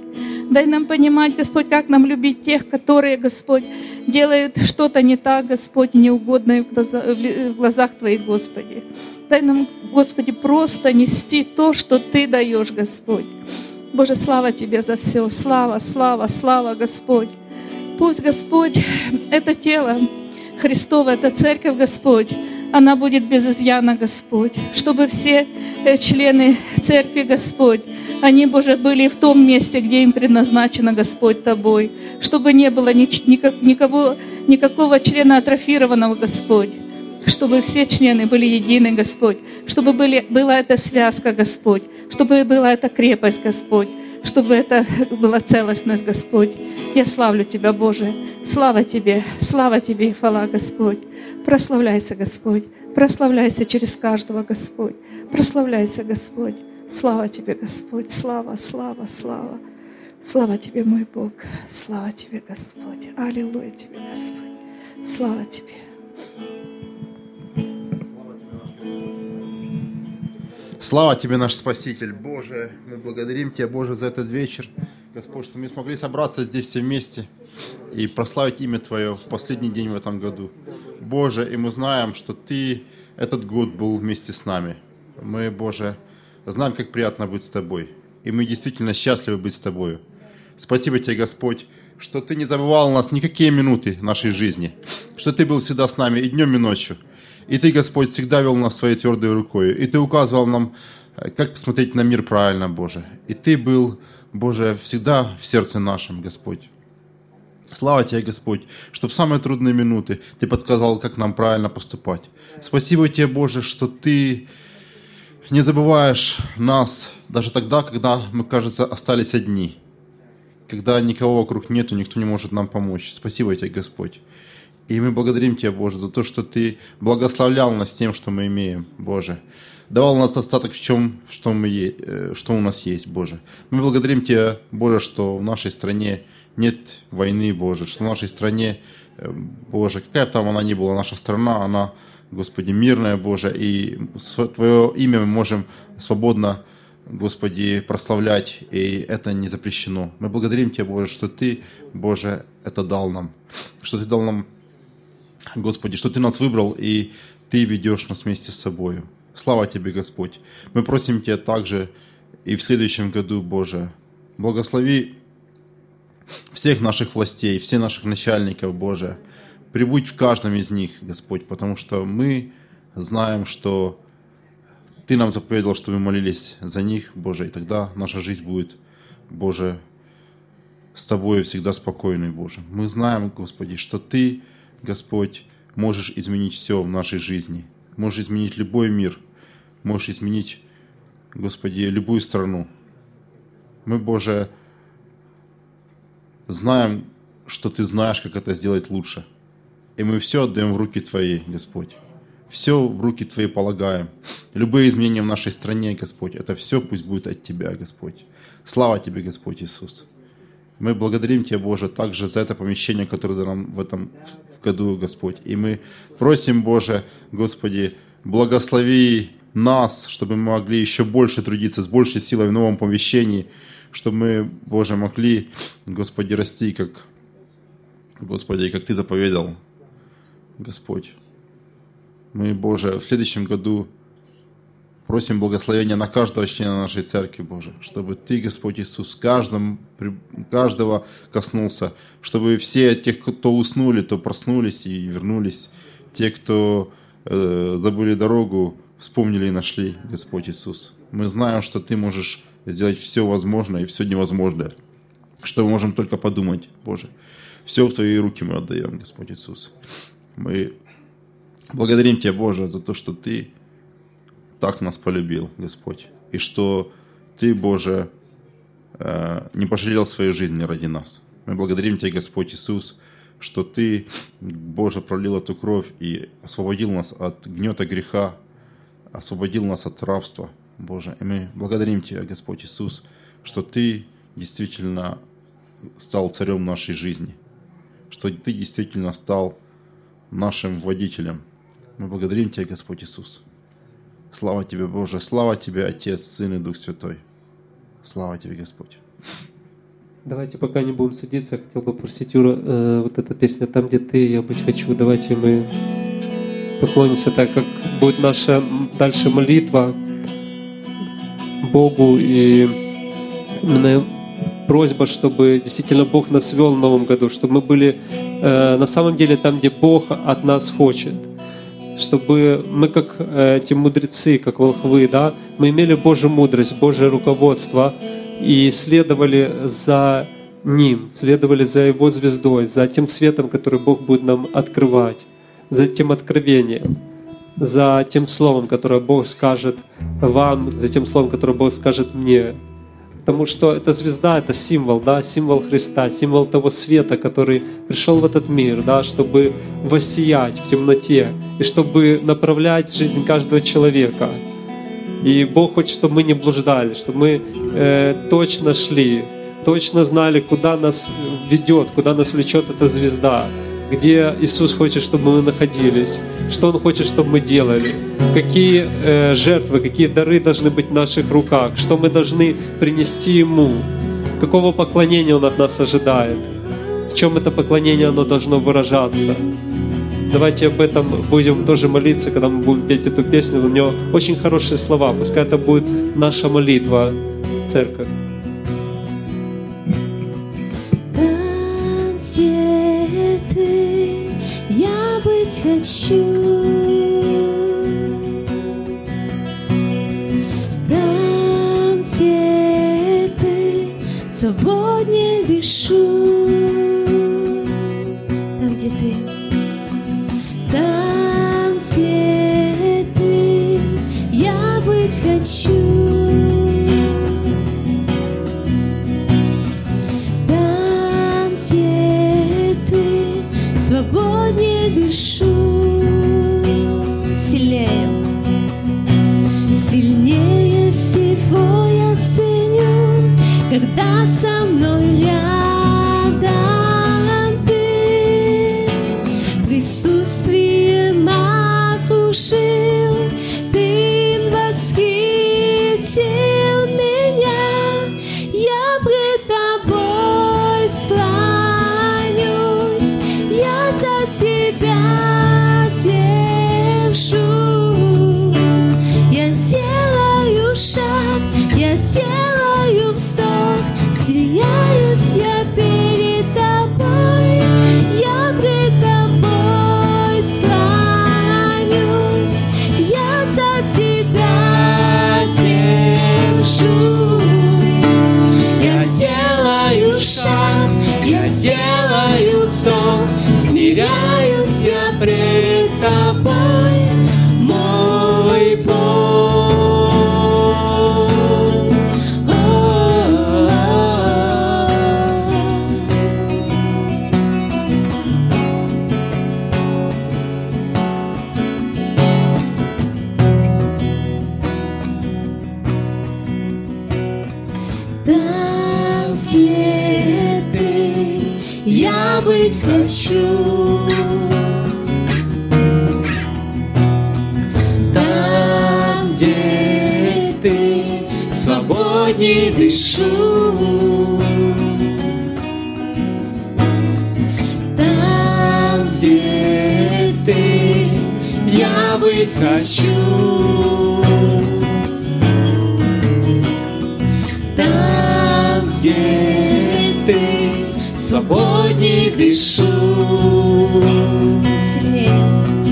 S8: Дай нам понимать, Господь, как нам любить тех, которые, Господь, делают что-то не так, Господь, неугодное в глаза- в глазах Твоих, Господи. Дай нам, Господи, просто нести то, что Ты даешь, Господь. Боже, слава Тебе за все. Слава, слава, слава, Господь. Пусть, Господь, это тело Христово, эта церковь, Господь, она будет без изъяна, Господь. Чтобы все э, члены церкви, Господь, они, Боже, были в том месте, где им предназначено, Господь, Тобой. Чтобы не было ни, никак, никого, никакого члена атрофированного, Господь. Чтобы все члены были едины, Господь. Чтобы были, была эта связка, Господь. Чтобы была эта крепость, Господь. Чтобы это была целостность, Господь. Я славлю Тебя, Боже. Слава Тебе, слава Тебе и хвала, Господь. Прославляйся, Господь. Прославляйся через каждого, Господь. Прославляйся, Господь. Слава Тебе, Господь. Слава, слава, слава. Слава Тебе, мой Бог. Слава Тебе, Господь. Аллилуйя Тебе, Господь. Слава Тебе.
S9: Слава Тебе, наш Спаситель, Боже. Мы благодарим Тебя, Боже, за этот вечер. Господь, что мы смогли собраться здесь все вместе и прославить имя Твое в последний день в этом году. Боже, и мы знаем, что Ты этот год был вместе с нами. Мы, Боже, знаем, как приятно быть с Тобой. И мы действительно счастливы быть с Тобою. Спасибо Тебе, Господь, что Ты не забывал нас никакие минуты нашей жизни, что Ты был всегда с нами и днем, и ночью. И Ты, Господь, всегда вел нас Своей твердой рукой. И Ты указывал нам, как посмотреть на мир правильно, Боже. И Ты был, Боже, всегда в сердце нашем, Господь. Слава Тебе, Господь, что в самые трудные минуты Ты подсказал, как нам правильно поступать. Спасибо Тебе, Боже, что Ты не забываешь нас даже тогда, когда мы, кажется, остались одни. Когда никого вокруг нету, никто не может нам помочь. Спасибо Тебе, Господь. И мы благодарим Тебя, Боже, за то, что Ты благословлял нас тем, что мы имеем, Боже. Давал нас достаток в чем, что, мы, что у нас есть, Боже. Мы благодарим Тебя, Боже, что в нашей стране нет войны, Боже, что в нашей стране, Боже, какая бы там она ни была, наша страна, она, Господи, мирная, Боже, и Твое имя мы можем свободно, Господи, прославлять, и это не запрещено. Мы благодарим Тебя, Боже, что Ты, Боже, это дал нам, что Ты дал нам, Господи, что Ты нас выбрал, и Ты ведешь нас вместе с собою. Слава Тебе, Господь. Мы просим Тебя также и в следующем году, Боже, благослови всех наших властей, всех наших начальников, Боже. Прибудь в каждом из них, Господь, потому что мы знаем, что Ты нам заповедал, что мы молились за них, Боже, и тогда наша жизнь будет, Боже, с Тобой всегда спокойной, Боже. Мы знаем, Господи, что Ты, Господь, можешь изменить все в нашей жизни. Можешь изменить любой мир. Можешь изменить, Господи, любую страну. Мы, Боже, знаем, что Ты знаешь, как это сделать лучше. И мы все отдаем в руки Твои, Господь. Все в руки Твои полагаем. Любые изменения в нашей стране, Господь, это все пусть будет от Тебя, Господь. Слава Тебе, Господь Иисус. Мы благодарим Тебя, Боже, также за это помещение, которое Ты нам в этом году, Господь. И мы просим, Боже, Господи, благослови нас, чтобы мы могли еще больше трудиться, с большей силой в новом помещении, чтобы мы, Боже, могли, Господи, расти, как, Господи, как Ты заповедал, Господь. Мы, Боже, в следующем году просим благословения на каждого члена нашей церкви, Боже, чтобы Ты, Господь Иисус, каждому, каждого коснулся, чтобы все те, кто уснули, то проснулись и вернулись, те, кто э, забыли дорогу, вспомнили и нашли, Господь Иисус. Мы знаем, что Ты можешь сделать все возможное и все невозможное, что мы можем только подумать, Боже. Все в Твои руки мы отдаем, Господь Иисус. Мы благодарим Тебя, Боже, за то, что Ты так нас полюбил, Господь, и что Ты, Боже, не пожалел своей жизни ради нас. Мы благодарим Тебя, Господь Иисус, что Ты, Боже, пролил эту кровь и освободил нас от гнета греха, освободил нас от рабства, Боже. И мы благодарим Тебя, Господь Иисус, что Ты действительно стал царем нашей жизни, что Ты действительно стал нашим водителем. Мы благодарим Тебя, Господь Иисус. Слава Тебе, Боже, слава Тебе, Отец, Сын и Дух Святой. Слава Тебе, Господь.
S1: Давайте, пока не будем садиться, я хотел бы просить Юра, э, вот эта песня «Там, где ты, я быть хочу». Давайте мы поклонимся так, как будет наша дальше молитва Богу. И именно просьба, чтобы действительно Бог нас вел в новом году, чтобы мы были э, на самом деле там, где Бог от нас хочет. Чтобы мы, как э, эти мудрецы, как волхвы, да, мы имели Божью мудрость, Божье руководство и следовали за Ним, следовали за Его звездой, за тем светом, который Бог будет нам открывать, за тем откровением, за тем словом, которое Бог скажет вам, за тем словом, которое Бог скажет мне. Потому что эта звезда — это символ, да, символ Христа, символ того света, который пришел в этот мир, да, чтобы воссиять в темноте и чтобы направлять жизнь каждого человека. И Бог хочет, чтобы мы не блуждали, чтобы мы э, точно шли, точно знали, куда нас ведет, куда нас влечет эта звезда, где Иисус хочет, чтобы мы находились, что Он хочет, чтобы мы делали, какие э, жертвы, какие дары должны быть в наших руках, что мы должны принести Ему, какого поклонения Он от нас ожидает, в чем это поклонение оно должно выражаться. Давайте об этом будем тоже молиться, когда мы будем петь эту песню. У нее очень хорошие слова, пускай это будет наша молитва, церковь.
S10: Там, где ты, я быть хочу. Там, где ты, свободнее дышу. Там, где ты, там, где ты, я быть хочу. Там, где ты, свободнее дышу. Сильнее, сильнее всего я ценю, когда со мной рядом ты. Присутствием окружил, ты восхитил меня. Я пред тобой склонюсь, я за тебя держусь. Я делаю шаг, я делаю вздох, сияюсь я перед тобой. Я пред тобой склонюсь, я за тебя держусь. Я делаю шаг, я делаю вздох, смиряюсь я пред тобой, мой Бог. Там, где ты, я быть хочу. Там, где ты, свободнее дышу. Там, где ты, я быть хочу. Там, где ты, свободнее дышу. Сильнее,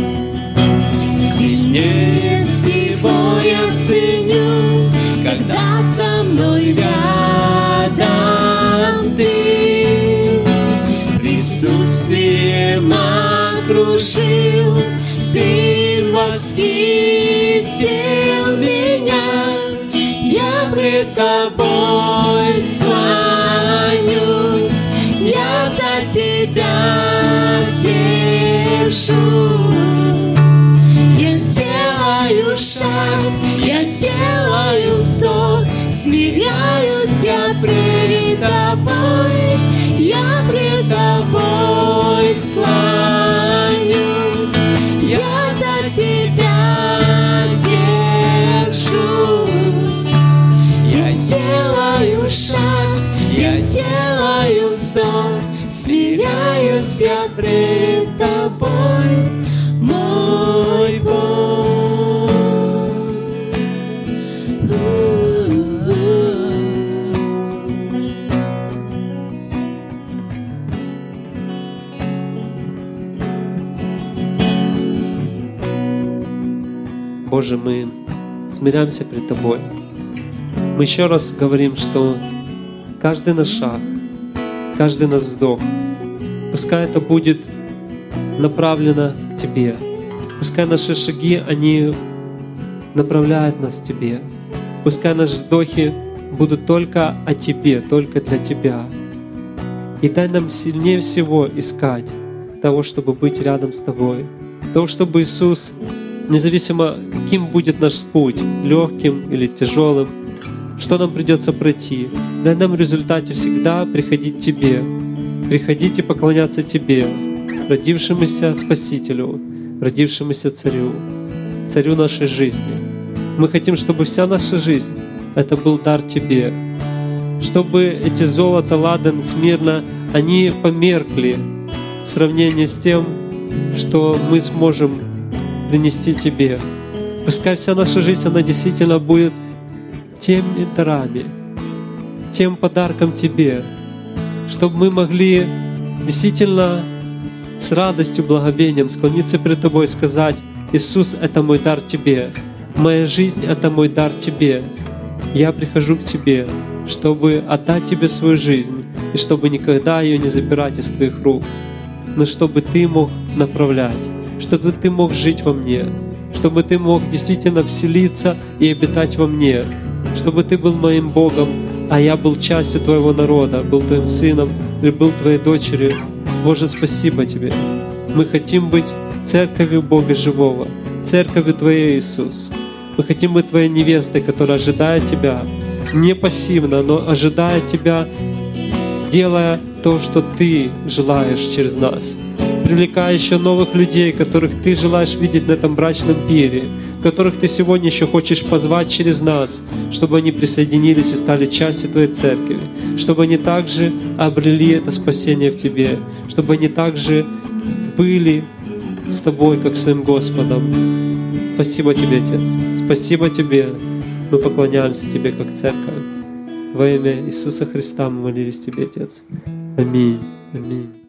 S10: сильнее всего я ценю, когда со мной рядом ты. Присутствием окружил, ты восхитил меня. Я пред тобой склонюсь, я за тебя держусь. Я делаю шаг, я делаю вздох, смиряюсь я пред тобой. Я пред тобой склонюсь, я за тебя держусь. Я делаю шаг, я делаю вздох, смиряюсь я пред Тобой, мой Бог.
S1: Боже, мы смиряемся пред Тобой. Мы еще раз говорим, что каждый наш шаг, каждый наш вздох, пускай это будет направлено к Тебе. Пускай наши шаги, они направляют нас к Тебе. Пускай наши вздохи будут только о Тебе, только для Тебя. И дай нам сильнее всего искать того, чтобы быть рядом с Тобой. Того, чтобы Иисус, независимо каким будет наш путь, легким или тяжелым, что нам придется пройти, дай нам в результате всегда приходить к Тебе, приходить и поклоняться Тебе, родившемуся Спасителю, родившемуся Царю, Царю нашей жизни. Мы хотим, чтобы вся наша жизнь — это был дар Тебе, чтобы эти золото, ладан, смирно, они померкли в сравнении с тем, что мы сможем принести Тебе. Пускай вся наша жизнь, она действительно будет теми дарами, тем подарком Тебе, чтобы мы могли действительно с радостью, благовением склониться перед Тобой и сказать: Иисус, это мой дар Тебе, моя жизнь — это мой дар Тебе. Я прихожу к Тебе, чтобы отдать Тебе свою жизнь, и чтобы никогда ее не забирать из Твоих рук, но чтобы Ты мог направлять, чтобы Ты мог жить во мне, чтобы Ты мог действительно вселиться и обитать во мне, чтобы Ты был моим Богом, а я был частью Твоего народа, был Твоим сыном или был Твоей дочерью. Боже, спасибо Тебе. Мы хотим быть церковью Бога живого, церковью Твоей, Иисус. Мы хотим быть Твоей невестой, которая ожидает Тебя, не пассивно, но ожидает Тебя, делая то, что Ты желаешь через нас, привлекая еще новых людей, которых Ты желаешь видеть на этом брачном пире, которых Ты сегодня еще хочешь позвать через нас, чтобы они присоединились и стали частью Твоей церкви, чтобы они также обрели это спасение в Тебе, чтобы они также были с Тобой, как своим Господом. Спасибо Тебе, Отец. Спасибо Тебе. Мы поклоняемся Тебе, как церковь. Во имя Иисуса Христа мы молились Тебе, Отец. Аминь. Аминь.